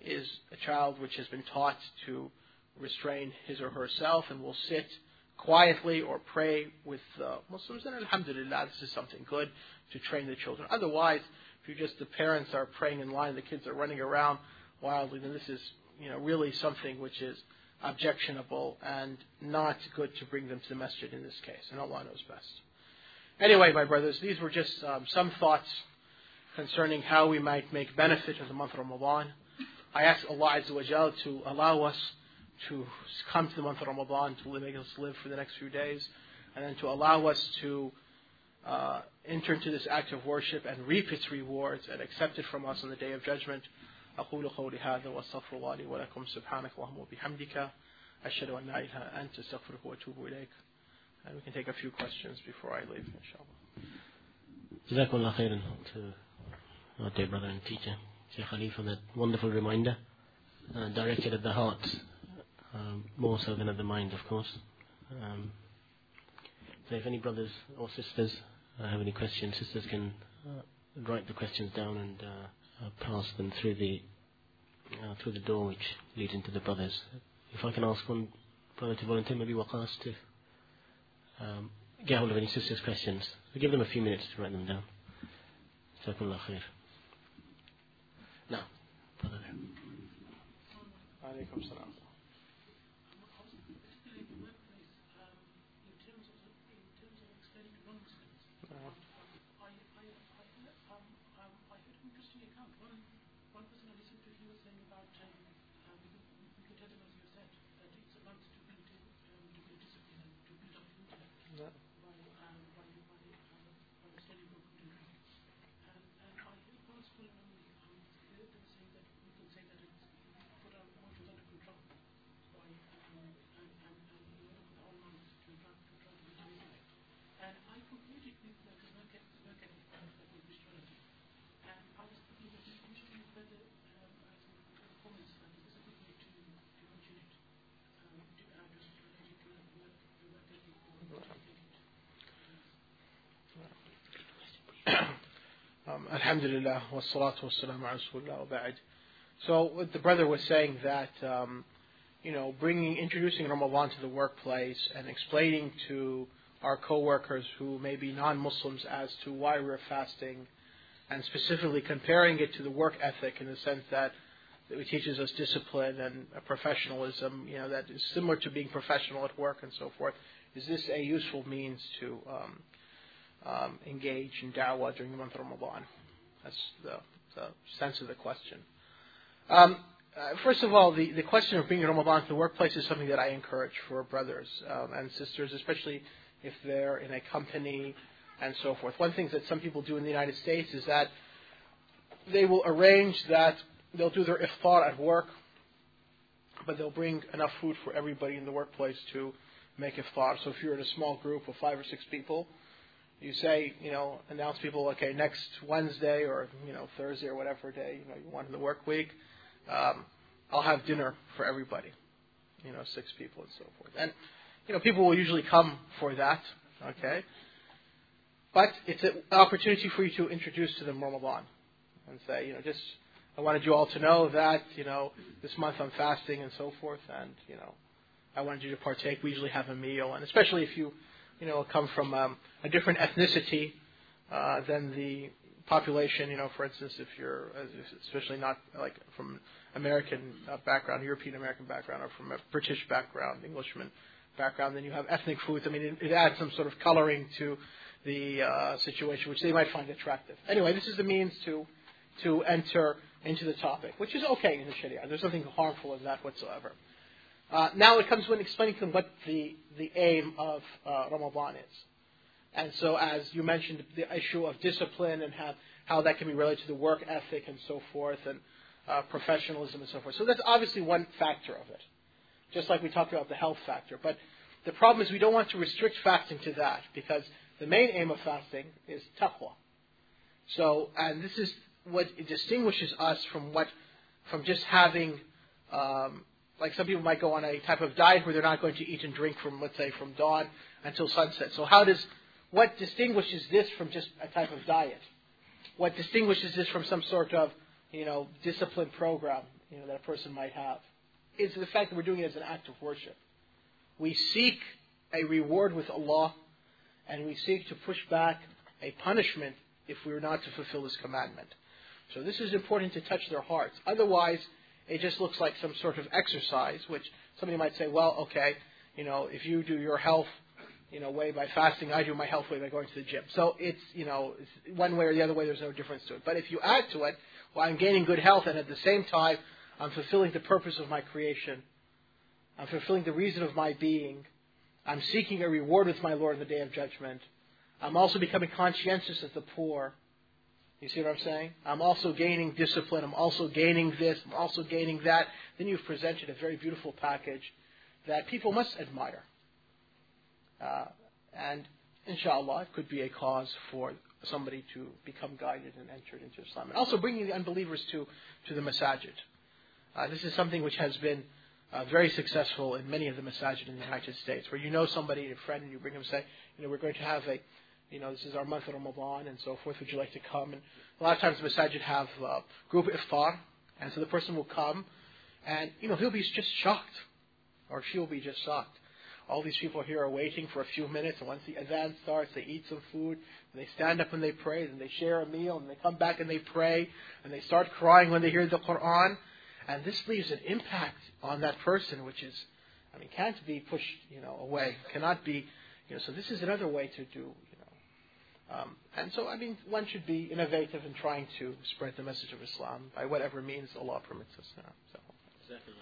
is a child which has been taught to restrain his or herself and will sit quietly or pray with uh, Muslims, then alhamdulillah, this is something good to train the children. Otherwise, if you just, the parents are praying in line, the kids are running around wildly, then this is, you know, really something which is objectionable and not good to bring them to the masjid in this case. And Allah knows best. Anyway, my brothers, these were just um, some thoughts concerning how we might make benefit of the month of Ramadan. I ask Allah Azza wa Jal to allow us to come to the month of Ramadan, to make us live for the next few days, and then to allow us to uh, enter into this act of worship and reap its rewards and accept it from us on the Day of Judgment. أقول قولي هذا وأستغفر الله لي ولكم سبحانك اللهم وبحمدك أشهد أن لا إله إلا أنت أستغفرك وأتوب إليك. And we can take a few questions before I leave, inshallah. Jazakumullah khairan to our dear brother and teacher, Shaykh Ali, for that wonderful reminder, uh, directed at the heart, um, more so than at the mind, of course. Um, so if any brothers or sisters uh, have any questions, sisters can uh, write the questions down and uh, uh, pass them through the uh, through the door which leads into the brothers. If I can ask one brother to volunteer, maybe Waqas, to um, get hold of any sisters' questions. We'll give them a few minutes to write them down. Jazakumullah khair. Now, brother there. Alaykum salam. Um, Alhamdulillah, wa salatu wa salam ala Rasulullah wa ba'd. So what the brother was saying that, um, you know, bringing, introducing Ramadan to the workplace and explaining to our co-workers who may be non-Muslims as to why we're fasting, and specifically comparing it to the work ethic in the sense that it teaches us discipline and professionalism, you know, that is similar to being professional at work and so forth. Is this a useful means to um, um, engage in da'wah during the month of Ramadan? That's the, the sense of the question. Um, uh, first of all, the, the question of bringing Ramadan to the workplace is something that I encourage for brothers um, and sisters, especially if they're in a company and so forth. One thing that some people do in the United States is that they will arrange that they'll do their iftar at work, but they'll bring enough food for everybody in the workplace to make iftar. So if you're in a small group of five or six people, you say, you know, announce people, okay, next Wednesday or, you know, Thursday or whatever day, you know, you want in the work week, um, I'll have dinner for everybody, you know, six people and so forth. And, you know, people will usually come for that, okay? But it's an opportunity for you to introduce to them Ramadan and say, you know, just, I wanted you all to know that, you know, this month I'm fasting and so forth, and, you know, I wanted you to partake. We usually have a meal, and especially if you, you know, come from um, a different ethnicity uh, than the population, you know, for instance, if you're, especially not like from American uh, background, European American background, or from a British background, Englishman background, then you have ethnic foods. I mean, it, it adds some sort of coloring to the uh, situation, which they might find attractive. Anyway, this is the means to to enter into the topic, which is okay in the Sharia. There's nothing harmful in that whatsoever. Uh, now it comes when explaining to them what the, the aim of uh, Ramadan is. And so as you mentioned, the issue of discipline and how, how that can be related to the work ethic and so forth, and uh, professionalism and so forth. So that's obviously one factor of it, just like we talked about the health factor. But the problem is we don't want to restrict fasting to that, because the main aim of fasting is taqwa. So, and this is what distinguishes us from what, from just having, um, like some people might go on a type of diet where they're not going to eat and drink from, let's say, from dawn until sunset. So how does, what distinguishes this from just a type of diet? What distinguishes this from some sort of, you know, discipline program you know, that a person might have is the fact that we're doing it as an act of worship. We seek a reward with Allah, and we seek to push back a punishment if we were not to fulfill this commandment. So this is important to touch their hearts. Otherwise, it just looks like some sort of exercise, which somebody might say, well, okay, you know, if you do your health, you know, way by fasting, I do my health way by going to the gym. So it's, you know, it's one way or the other way, there's no difference to it. But if you add to it, well, I'm gaining good health, and at the same time, I'm fulfilling the purpose of my creation. I'm fulfilling the reason of my being. I'm seeking a reward with my Lord in the Day of Judgment. I'm also becoming conscientious of the poor. You see what I'm saying? I'm also gaining discipline. I'm also gaining this. I'm also gaining that. Then you've presented a very beautiful package that people must admire. Uh, and inshallah, it could be a cause for somebody to become guided and enter into Islam. And also bringing the unbelievers to, to the masajid. Uh, this is something which has been uh, very successful in many of the masajid in the United States, where you know somebody, a friend, and you bring them and say, you know, we're going to have a, you know, this is our month of Ramadan and so forth, would you like to come? And a lot of times the masajid have uh, group iftar, and so the person will come, and, you know, he'll be just shocked, or she'll be just shocked. All these people here are waiting for a few minutes, and once the adhan starts, they eat some food, and they stand up and they pray, and they share a meal, and they come back and they pray, and they start crying when they hear the Quran. And this leaves an impact on that person, which is, I mean, can't be pushed, you know, away. Cannot be, you know. So this is another way to do, you know. Um, and so, I mean, one should be innovative in trying to spread the message of Islam by whatever means Allah permits us. You know, so. Exactly.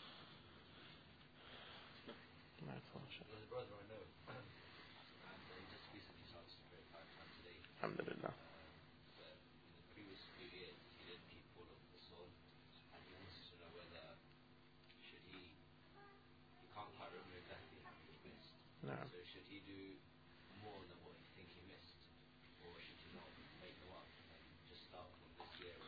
Alhamdulillah. No. So should he do more than what you think he missed, or should he not make them up and just start from this year?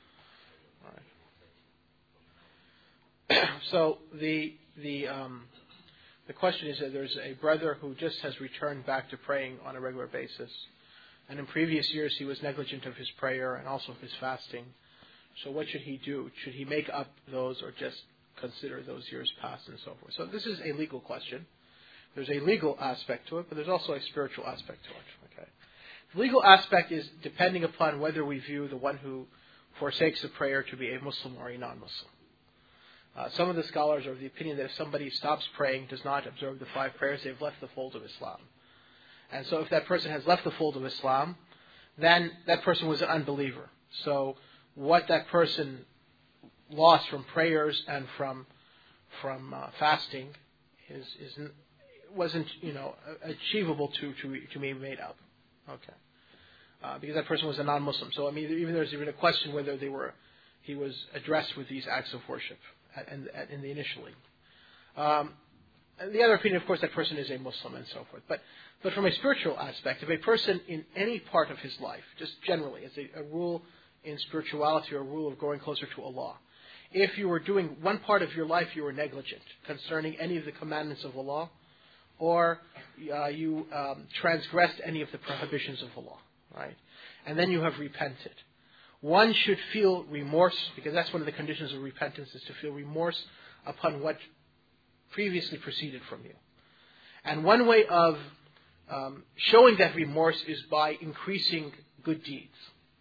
And right. So the the um, the question is that there's a brother who just has returned back to praying on a regular basis, and in previous years he was negligent of his prayer and also of his fasting. So what should he do? Should he make up those, or just consider those years past and so forth? So this is a legal question. There's a legal aspect to it, but there's also a spiritual aspect to it. Okay, the legal aspect is depending upon whether we view the one who forsakes the prayer to be a Muslim or a non-Muslim. Uh, some of the scholars are of the opinion that if somebody stops praying, does not observe the five prayers, they've left the fold of Islam. And so if that person has left the fold of Islam, then that person was an unbeliever. So what that person lost from prayers and from from uh, fasting is is wasn't, you know, achievable to, to, to be made up. Okay. Uh, because that person was a non-Muslim. So, I mean, even there's even a question whether they were, he was addressed with these acts of worship at, in, at, in the initially. Um, and the other opinion, of course, that person is a Muslim and so forth. But, but from a spiritual aspect, if a person in any part of his life, just generally, as a, a rule in spirituality or a rule of growing closer to Allah, if you were doing one part of your life, you were negligent concerning any of the commandments of Allah, or uh, you um, transgressed any of the prohibitions of Allah, right? And then you have repented. One should feel remorse, because that's one of the conditions of repentance, is to feel remorse upon what previously proceeded from you. And one way of um, showing that remorse is by increasing good deeds.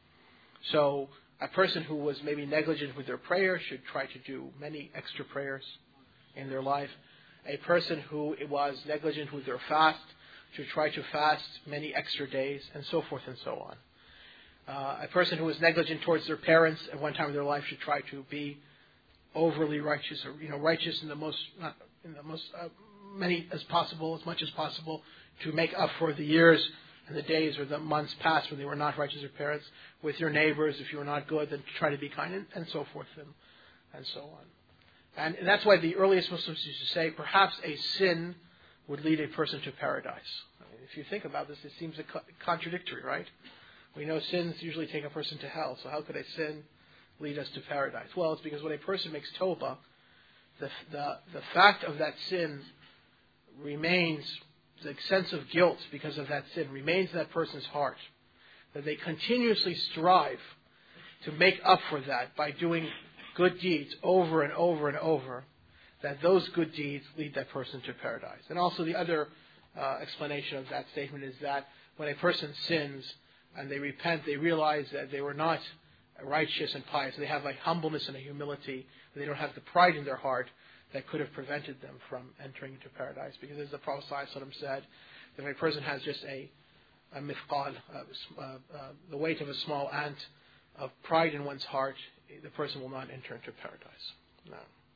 So a person who was maybe negligent with their prayer should try to do many extra prayers in their life. A person who was negligent with their fast should try to fast many extra days, and so forth and so on. Uh, a person who was negligent towards their parents at one time in their life should try to be overly righteous, or, you know, righteous in the most, not in the most uh, many as possible, as much as possible, to make up for the years and the days or the months past when they were not righteous with parents. With your neighbors, if you were not good, then try to be kind, and, and so forth and, and so on. And that's why the earliest Muslims used to say, perhaps a sin would lead a person to paradise. I mean, if you think about this, it seems a co- contradictory, right? We know sins usually take a person to hell, so how could a sin lead us to paradise? Well, it's because when a person makes tawbah, the, the, the fact of that sin remains, the sense of guilt because of that sin remains in that person's heart. That they continuously strive to make up for that by doing good deeds over and over and over, that those good deeds lead that person to paradise. And also the other uh, explanation of that statement is that when a person sins and they repent, they realize that they were not righteous and pious. They have a humbleness and a humility. They don't have the pride in their heart that could have prevented them from entering into paradise. Because as the Prophet ﷺ said, that if a person has just a, a mithqal, uh, uh, uh, the weight of a small ant of pride in one's heart, the person will not enter into paradise. No.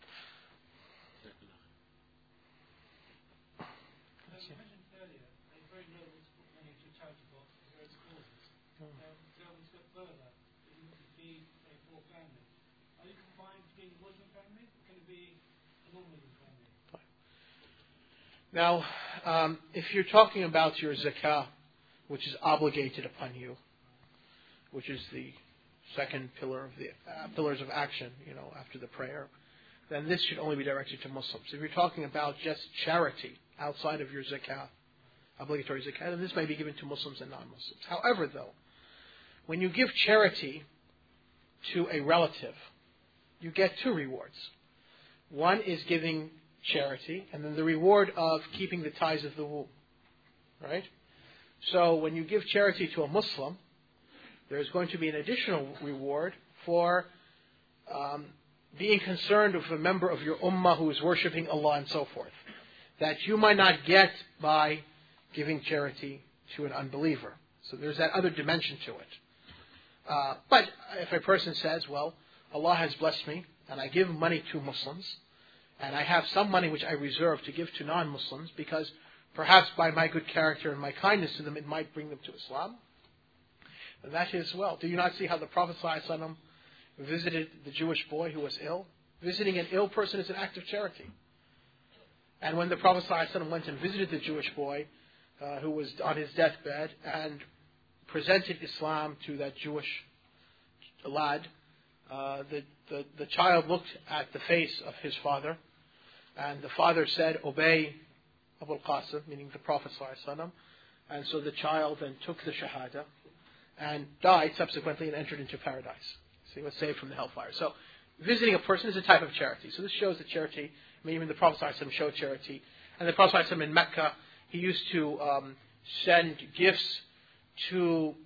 You mentioned earlier, it's very noble to put money into a charity box for various causes. Um, going a step further, it needs to be a poor family. Are you confined to being a Muslim family, or can it be a non-Muslim family? Now, um, if you're talking about your zakah, which is obligated upon you, which is the second pillar of the uh, pillars of action, you know, after the prayer, then this should only be directed to Muslims. If you're talking about just charity outside of your zakah, obligatory zakah, then this may be given to Muslims and non-Muslims. However, though, when you give charity to a relative, you get two rewards. One is giving charity, and then the reward of keeping the ties of the womb. Right? So when you give charity to a Muslim, there's going to be an additional reward for um, being concerned with a member of your ummah who is worshipping Allah and so forth, that you might not get by giving charity to an unbeliever. So there's that other dimension to it. Uh, but if a person says, well, Allah has blessed me, and I give money to Muslims, and I have some money which I reserve to give to non-Muslims, because perhaps by my good character and my kindness to them, it might bring them to Islam, and that is well. Do you not see how the Prophet ﷺ visited the Jewish boy who was ill? Visiting an ill person is an act of charity. And when the Prophet ﷺ went and visited the Jewish boy uh, who was on his deathbed and presented Islam to that Jewish lad, uh, the, the, the child looked at the face of his father, and the father said, "Obey Abul Qasim," meaning the Prophet ﷺ. And so the child then took the Shahada and died subsequently and entered into paradise. So he was saved from the hellfire. So visiting a person is a type of charity. So this shows that charity, I mean, even the Prophet ﷺ showed charity. And the Prophet ﷺ in Mecca, he used to um, send gifts to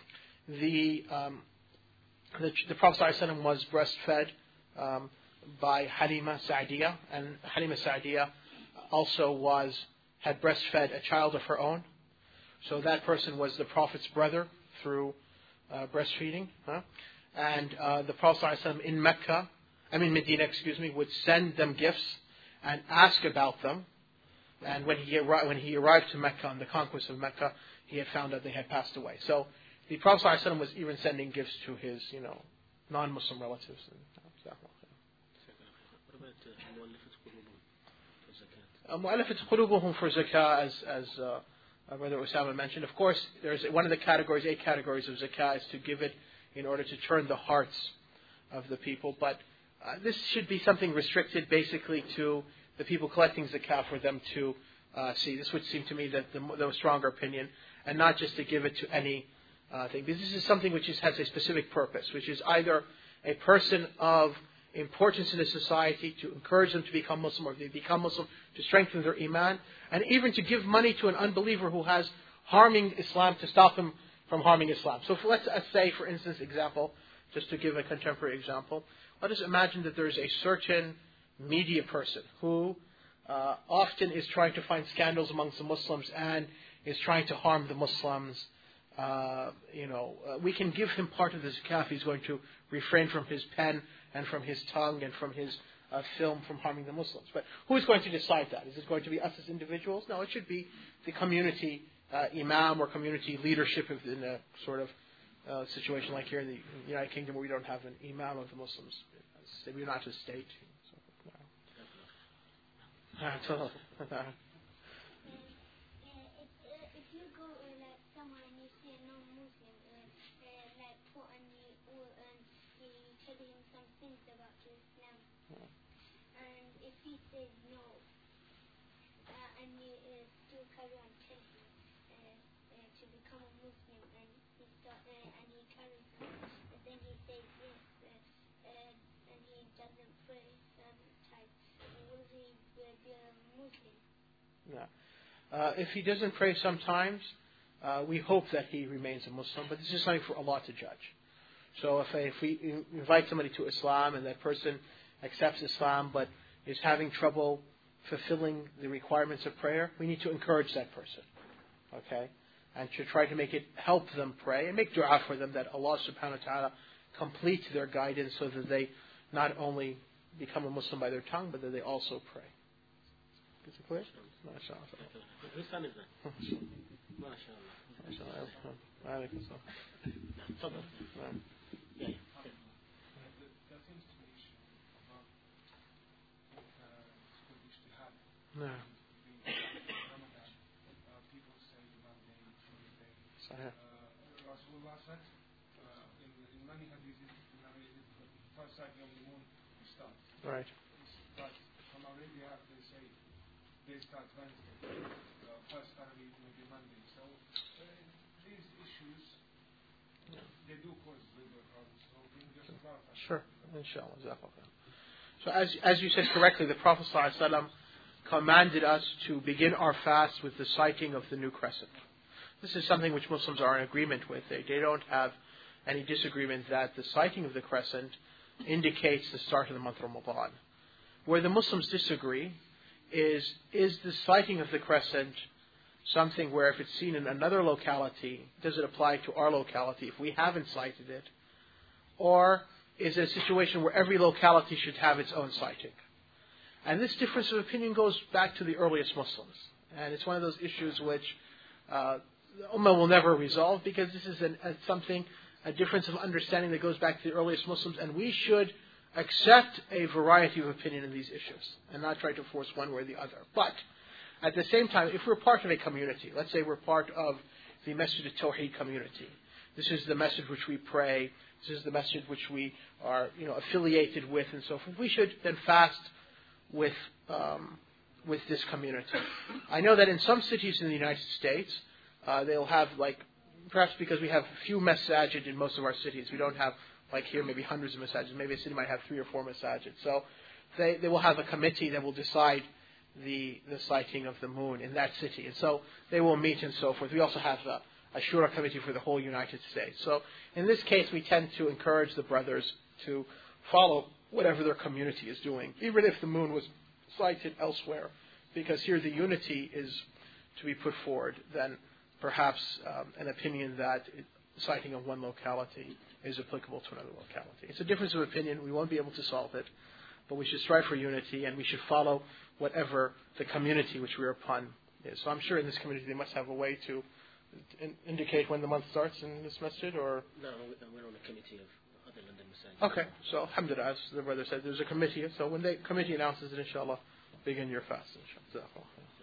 the, um, the, the Prophet ﷺ was breastfed um, by Halima Sa'diyah, and Halima Sa'diyah also was, had breastfed a child of her own. So that person was the Prophet's brother through uh, breastfeeding. Huh? And uh, the Prophet ﷺ in Mecca, I mean Medina, excuse me, would send them gifts and ask about them. And when he arri- when he arrived to Mecca on the conquest of Mecca, he had found out they had passed away. So the Prophet ﷺ was even sending gifts to his, you know, non-Muslim relatives. And, Mu'allafat qulubuhum for zakah, as as uh, our brother Osama mentioned. Of course, there's one of the categories, eight categories of zakah, is to give it in order to turn the hearts of the people. But uh, this should be something restricted, basically, to the people collecting zakah for them to uh, see. This would seem to me that the, the stronger opinion, and not just to give it to any uh, thing. Because this is something which is, has a specific purpose, which is either a person of importance in the society to encourage them to become Muslim, or if they become Muslim, to strengthen their iman, and even to give money to an unbeliever who has harming Islam, to stop him from harming Islam. So for, let's say, for instance, example, just to give a contemporary example, let us imagine that there is a certain media person who uh, often is trying to find scandals amongst the Muslims and is trying to harm the Muslims. Uh, you know, uh, we can give him part of the zakah if he's going to refrain from his pen and from his tongue and from his uh, film from harming the Muslims. But who is going to decide that? Is it going to be us as individuals? No, it should be the community uh, imam or community leadership in a sort of uh, situation like here in the United Kingdom, where we don't have an imam of the Muslims. We're not a state. So, no. No. Uh, if he doesn't pray sometimes, uh, we hope that he remains a Muslim, but this is something for Allah to judge. So if, if we invite somebody to Islam and that person accepts Islam but is having trouble fulfilling the requirements of prayer, we need to encourage that person. Okay? And to try to make it, help them pray and make dua for them that Allah subhanahu wa ta'ala complete their guidance so that they not only become a Muslim by their tongue, but that they also pray. Is it clear? MashaAllah. Whose son is that? MashaAllah. MashaAllah. Alaykum salam. Tafadhal. Yeah, yeah. There seems to be an issue about school ijtihad. No. Ramadan. People say the Monday, Tuesday. Sahih. Rasulullah said uh, in, in many hadiths, in many hadiths, the first cycle of the moon we start. Right. But from Arabia, they say they start Wednesday. The first Arabic may be Monday. So uh, these issues, Yeah. they do cause legal problems. So can you just clarify? Sure. Inshallah. Jazakallah. So as as you said correctly, the Prophet ﷺ commanded us to begin our fast with the sighting of the new crescent. This is something which Muslims are in agreement with. They, they don't have any disagreement that the sighting of the crescent indicates the start of the month Ramadan. Where the Muslims disagree is, is the sighting of the crescent something where if it's seen in another locality, does it apply to our locality if we haven't sighted it? Or is it a situation where every locality should have its own sighting? And this difference of opinion goes back to the earliest Muslims. And it's one of those issues which uh, the Ummah will never resolve because this is an, a, something, a difference of understanding that goes back to the earliest Muslims. And we should accept a variety of opinion in these issues and not try to force one way or the other. But at the same time, if we're part of a community, let's say we're part of the Masjid al-Tawheed community, this is the message which we pray, this is the message which we are, you know, affiliated with and so forth, we should then fast with um, with this community. I know that in some cities in the United States, uh, they'll have like, perhaps because we have few masajid in most of our cities, we don't have like here maybe hundreds of masajid, maybe a city might have three or four masajid. So they, they will have a committee that will decide the the sighting of the moon in that city. And so they will meet and so forth. We also have a, a Shura committee for the whole United States. So in this case, we tend to encourage the brothers to follow whatever their community is doing, even if the moon was sighted elsewhere, because here the unity is to be put forward, then perhaps um, an opinion that it, sighting of one locality is applicable to another locality. It's a difference of opinion. We won't be able to solve it, but we should strive for unity, and we should follow whatever the community which we're upon is. So I'm sure in this community they must have a way to in- indicate when the month starts in this masjid, or... No, we're on a committee of other London masajid. Okay, so alhamdulillah, as the brother said, there's a committee, so when the committee announces it, inshallah, begin your fast, inshallah. Um,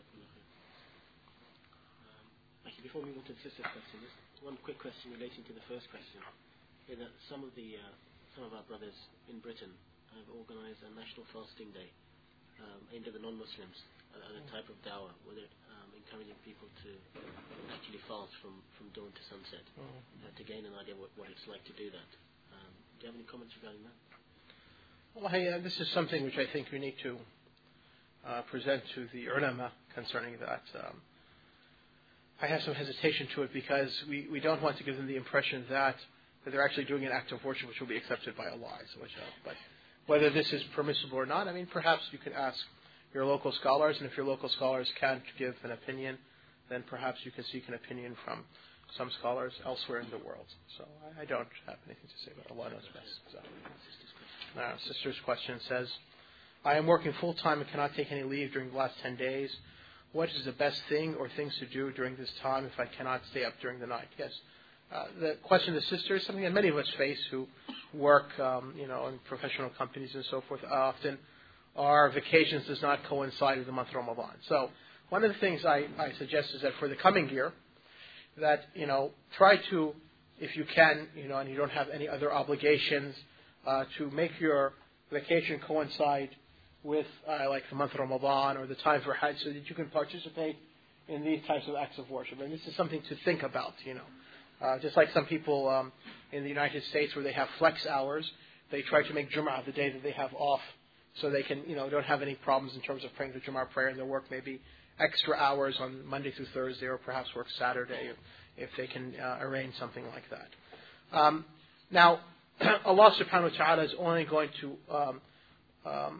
actually, before we move on to the sister's question, just one quick question relating to the first question. Is that some of the uh, some of our brothers in Britain have organised a national fasting day um, aimed at the non-Muslims, uh, as a type of dawah, where they're um, encouraging people to actually fast from, from dawn to sunset, uh, to gain an idea what, what it's like to do that. Um, do you have any comments regarding that? Well, hey, uh, this is something which I think we need to uh, present to the ulama concerning that. Um, I have some hesitation to it because we, we don't want to give them the impression that, that they're actually doing an act of worship which will be accepted by Allah. But whether this is permissible or not, I mean, perhaps you could ask your local scholars, and if your local scholars can't give an opinion, then perhaps you can seek an opinion from some scholars elsewhere in the world. So I, I don't have anything to say about Allah knows best. So, our sister's question says, I am working full-time and cannot take any leave during the last ten days. What is the best thing or things to do during this time if I cannot stay up during the night? Yes. Uh, the question of the sister is something that many of us face who work, um, you know, in professional companies and so forth. Uh, often our vacations does not coincide with the month of Ramadan. So one of the things I, I suggest is that for the coming year, that, you know, try to, if you can, you know, and you don't have any other obligations, uh, to make your vacation coincide with uh, like the month of Ramadan or the time for Hajj, so that you can participate in these types of acts of worship. And this is something to think about, you know. Uh, just like some people um, in the United States where they have flex hours, they try to make Jum'ah the day that they have off, so they can, you know, don't have any problems in terms of praying the Jum'ah prayer, and their work may be extra hours on Monday through Thursday, or perhaps work Saturday if, if they can uh, arrange something like that. Um, now, Allah subhanahu wa ta'ala is only going to um, um,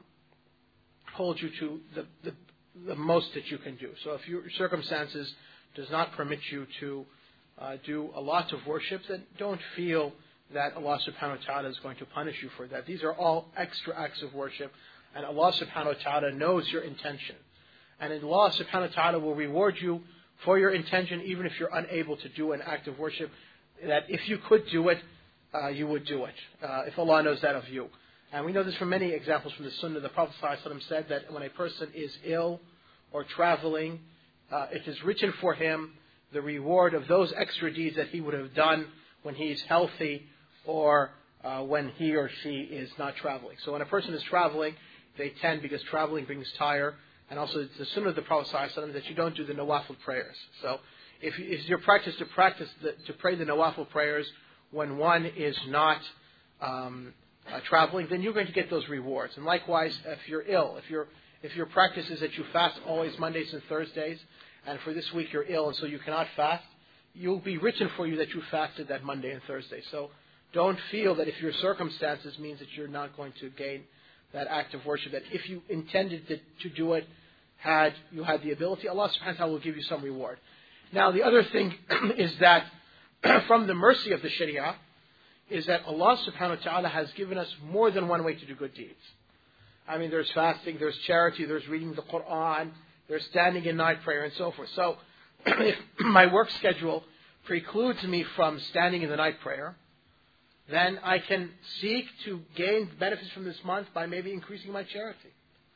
hold you to the, the, the most that you can do. So if your circumstances does not permit you to uh, do a lot of worship, then don't feel that Allah subhanahu wa ta'ala is going to punish you for that. These are all extra acts of worship, and Allah subhanahu wa ta'ala knows your intention. And Allah subhanahu wa ta'ala will reward you for your intention, even if you're unable to do an act of worship, that if you could do it, uh, you would do it, uh, if Allah knows that of you. And we know this from many examples from the Sunnah. The Prophet ﷺ said that when a person is ill or traveling, uh, it is written for him the reward of those extra deeds that he would have done when he is healthy or uh, when he or she is not traveling. So when a person is traveling, they tend, because traveling brings tire, and also it's the Sunnah of the Prophet ﷺ that you don't do the nawafil prayers. So if it's your practice to practice the, to pray the nawafil prayers when one is not um, uh, traveling, then you're going to get those rewards. And likewise, if you're ill, if your if your practice is that you fast always Mondays and Thursdays, and for this week you're ill and so you cannot fast, you'll be written for you that you fasted that Monday and Thursday. So don't feel that if your circumstances means that you're not going to gain that act of worship, that if you intended to, to do it, had you had the ability, Allah subhanahu wa ta'ala will give you some reward. Now the other thing is that from the mercy of the Sharia is that Allah subhanahu wa ta'ala has given us more than one way to do good deeds. I mean, there's fasting, there's charity, there's reading the Quran, there's standing in night prayer, and so forth. So if my work schedule precludes me from standing in the night prayer, then I can seek to gain benefits from this month by maybe increasing my charity,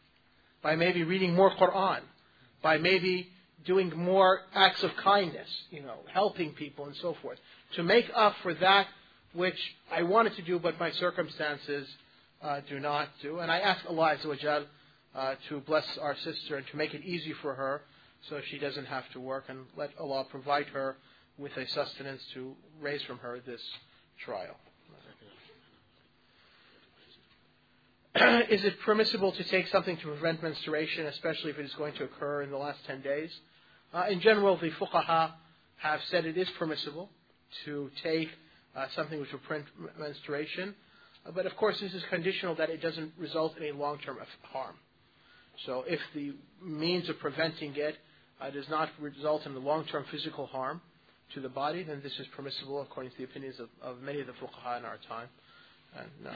by maybe reading more Quran, by maybe doing more acts of kindness, you know, helping people and so forth, to make up for that which I wanted to do but my circumstances uh, do not do. And I ask Allah Azza wa Jal uh, to bless our sister and to make it easy for her so she doesn't have to work, and let Allah provide her with a sustenance to raise from her this trial. Is it permissible to take something to prevent menstruation, especially if it is going to occur in the last ten days? Uh, in general, the fuqaha have said it is permissible to take uh, something which will prevent menstruation. Uh, but of course, this is conditional that it doesn't result in a long-term harm. So if the means of preventing it uh, does not result in the long-term physical harm to the body, then this is permissible according to the opinions of, of many of the fuqaha in our time. And, uh,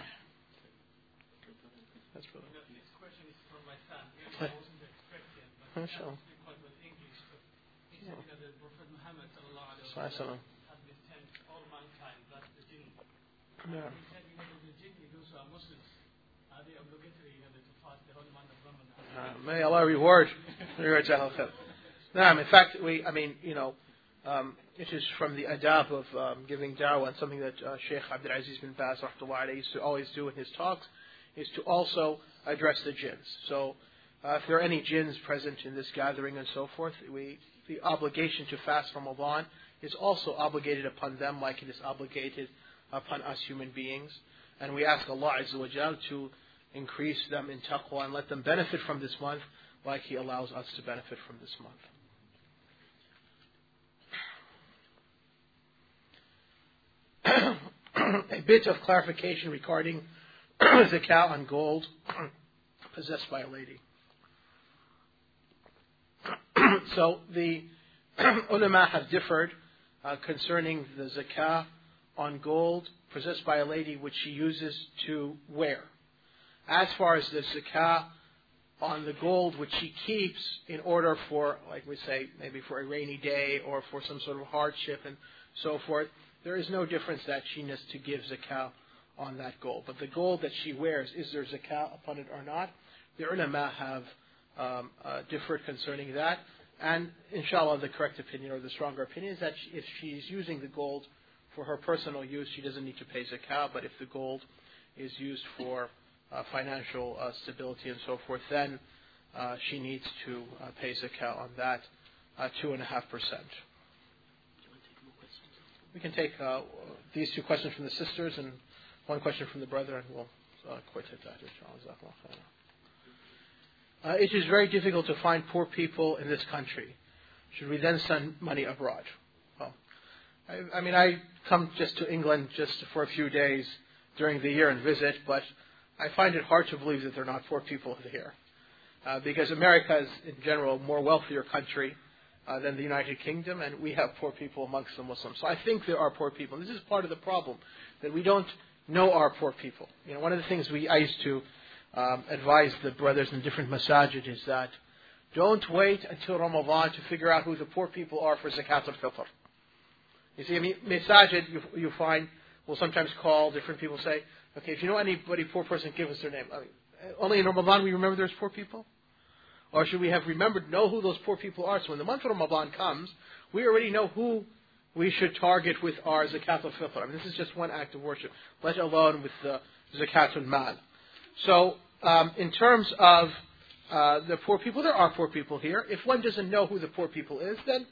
That's really the next question is from my son. Maybe I wasn't expecting, but he sure. speak quite well English. But he said, you know, the Prophet Muhammad sallallahu alaihi Sallallahu wasallam has been sent all mankind, that's the jinn. Yeah. He said, you know, the jinn, those who are Muslims, are they obligatory, you know, to fast the whole month of Ramadan? Uh, may Allah reward. reward no, in fact, we. I mean, you know, um, it is from the adab of um, giving da'wah, and something that uh, Sheikh Abdul Aziz bin Baz rahmatullahi alayhi used to always do in his talks, is to also address the jinns. So, uh, if there are any jinns present in this gathering and so forth, we the obligation to fast Ramadan is also obligated upon them, like it is obligated upon us human beings. And we ask Allah Azza wa Jal to increase them in taqwa and let them benefit from this month, like He allows us to benefit from this month. A bit of clarification regarding zakah on gold possessed by a lady. So the ulama have differed uh, concerning the zakah on gold possessed by a lady which she uses to wear. As far as the zakah on the gold which she keeps in order for, like we say, maybe for a rainy day or for some sort of hardship and so forth, there is no difference that she needs to give zakah on that gold. But the gold that she wears, is there zakah upon it or not? The ulama have um, uh, differed concerning that. And inshallah, the correct opinion or the stronger opinion is that she, if she's using the gold for her personal use, she doesn't need to pay zakah. But if the gold is used for uh, financial uh, stability and so forth, then uh, she needs to uh, pay zakah on that, uh, two and a half percent. We can take uh, these two questions from the sisters and one question from the brother, and we'll uh, quit at that. Uh, it is very difficult to find poor people in this country. Should we then send money abroad? Well, I, I mean, I come just to England just for a few days during the year and visit, but I find it hard to believe that there are not poor people here. Uh, because America is, in general, a more wealthier country uh, than the United Kingdom, and we have poor people amongst the Muslims. So I think there are poor people. And this is part of the problem, that we don't know our poor people. You know, one of the things we I used to um, advise the brothers in different masajid is that don't wait until Ramadan to figure out who the poor people are for Zakat al-Fitr. You see, I mean, masajid, you, you find, will sometimes call, different people say, okay, if you know anybody poor person, give us their name. I mean, only in Ramadan we remember there's poor people? Or should we have remembered, know who those poor people are? So when the month of Ramadan comes, we already know who we should target with our Zakat al-Fitr. I mean, this is just one act of worship, let alone with the Zakat al-Mal. So, um, in terms of uh, the poor people, there are poor people here. If one doesn't know who the poor people is, then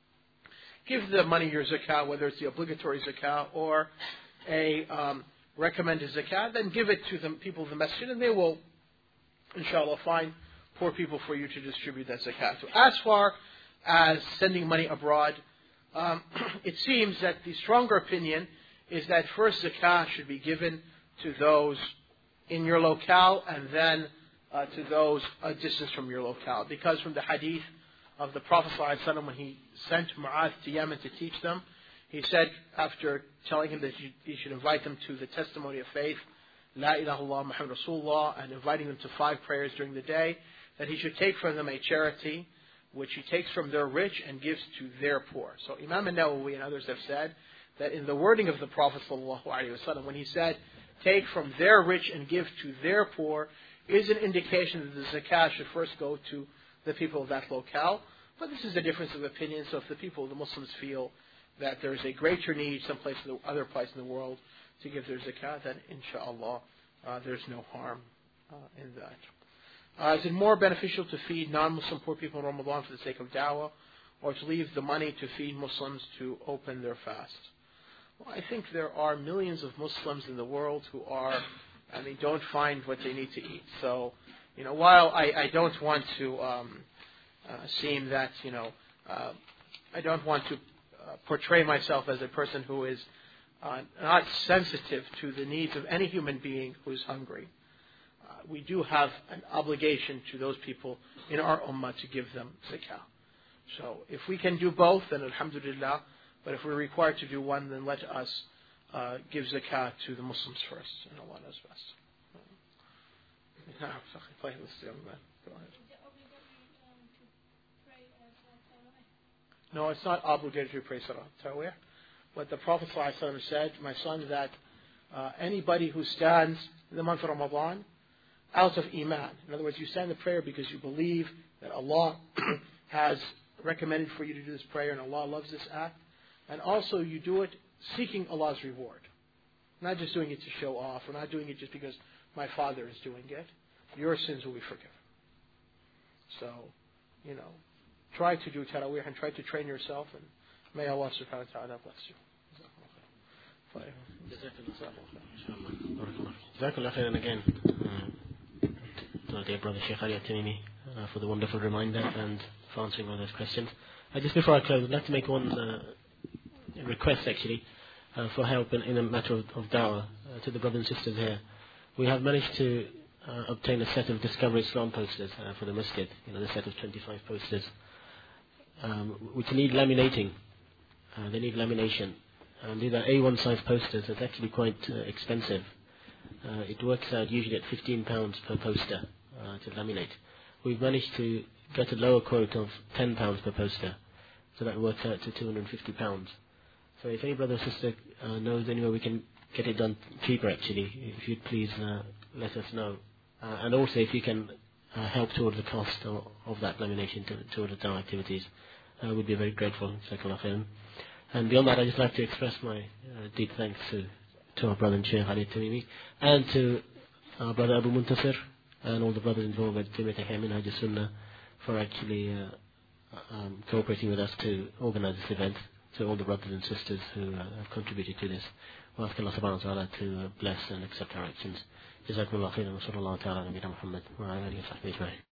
give the money your Zakat, whether it's the obligatory Zakat or a um, recommended Zakat, then give it to the people of the masjid, and they will, inshallah, find poor people for you to distribute that Zakat to. As far as sending money abroad, um, it seems that the stronger opinion is that first Zakat should be given to those in your locale and then uh, to those a distance from your locale. Because from the hadith of the Prophet ﷺ, when he sent Mu'adh to Yemen to teach them, he said, after telling him that he should invite them to the testimony of faith, La ilaha illallah Muhammad Rasulullah, and inviting them to five prayers during the day, that he should take from them a charity which he takes from their rich and gives to their poor. So Imam al-Nawawi and others have said that in the wording of the Prophet ﷺ, when he said, take from their rich and give to their poor, is an indication that the zakat should first go to the people of that locale. But this is a difference of opinion, so if the people, the Muslims, feel that there is a greater need someplace in the other place in the world to give their zakat, then inshallah uh, there's no harm uh, in that. Uh, is it more beneficial to feed non-Muslim poor people in Ramadan for the sake of da'wah, or to leave the money to feed Muslims to open their fast? Well, I think there are millions of Muslims in the world who are, I mean, don't find what they need to eat. So, you know, while I, I don't want to um, uh, seem that, you know, uh, I don't want to uh, portray myself as a person who is uh, not sensitive to the needs of any human being who is hungry. Uh, we do have an obligation to those people in our ummah to give them zakah. So if we can do both, then alhamdulillah. But if we're required to do one, then let us uh, give zakah to the Muslims first, and Allah knows best. Play this young man. Go ahead. No, it's not obligatory to pray Salah Tarawih. But the Prophet ﷺ said, my son, that uh, anybody who stands in the month of Ramadan out of Iman, in other words, you stand the prayer because you believe that Allah has recommended for you to do this prayer and Allah loves this act, and also you do it seeking Allah's reward. Not just doing it to show off, or not doing it just because my father is doing it. Your sins will be forgiven. So, you know, try to do Taraweeh and try to train yourself, and may Allah subhanahu wa ta'ala bless you. Jazakallah khairan again uh, to our dear brother Sheikh Ali At-Tamimi uh, for the wonderful reminder and for answering all those questions. Uh, just before I close, I'd like to make one uh, request actually uh, for help in, in a matter of, of da'wah uh, to the brothers and sisters here. We have managed to uh, obtain a set of Discover Islam posters uh, for the masjid, you know, the set of twenty-five posters, um, which need laminating. Uh, they need lamination. And these are A one size posters. It's actually quite uh, expensive. Uh, it works out usually at fifteen pounds per poster uh, to laminate. We've managed to get a lower quote of ten pounds per poster. So that works out to two hundred fifty pounds. So if any brother or sister uh, knows anywhere we can get it done cheaper actually, if you'd please uh, let us know. Uh, and also if you can uh, help towards the cost of, of that lamination to, towards our activities, uh, we'd be very grateful. Jazakallah khairan. And beyond that, I'd just like to express my uh, deep thanks to, to our brother Sheikh Ali At-Tamimi and to our brother Abu Muntasir and all the brothers involved with Jamiat Minhaj Sunnah for actually uh, um, cooperating with us to organize this event, to all the brothers and sisters who uh, have contributed to this. We ask Allah subhanahu wa ta'ala to uh, bless and accept our actions. Jazakumullah khairan wa sallallahu ta'ala ala nabiyyina Muhammad wa ala alihi wa sahbihi ajma'in.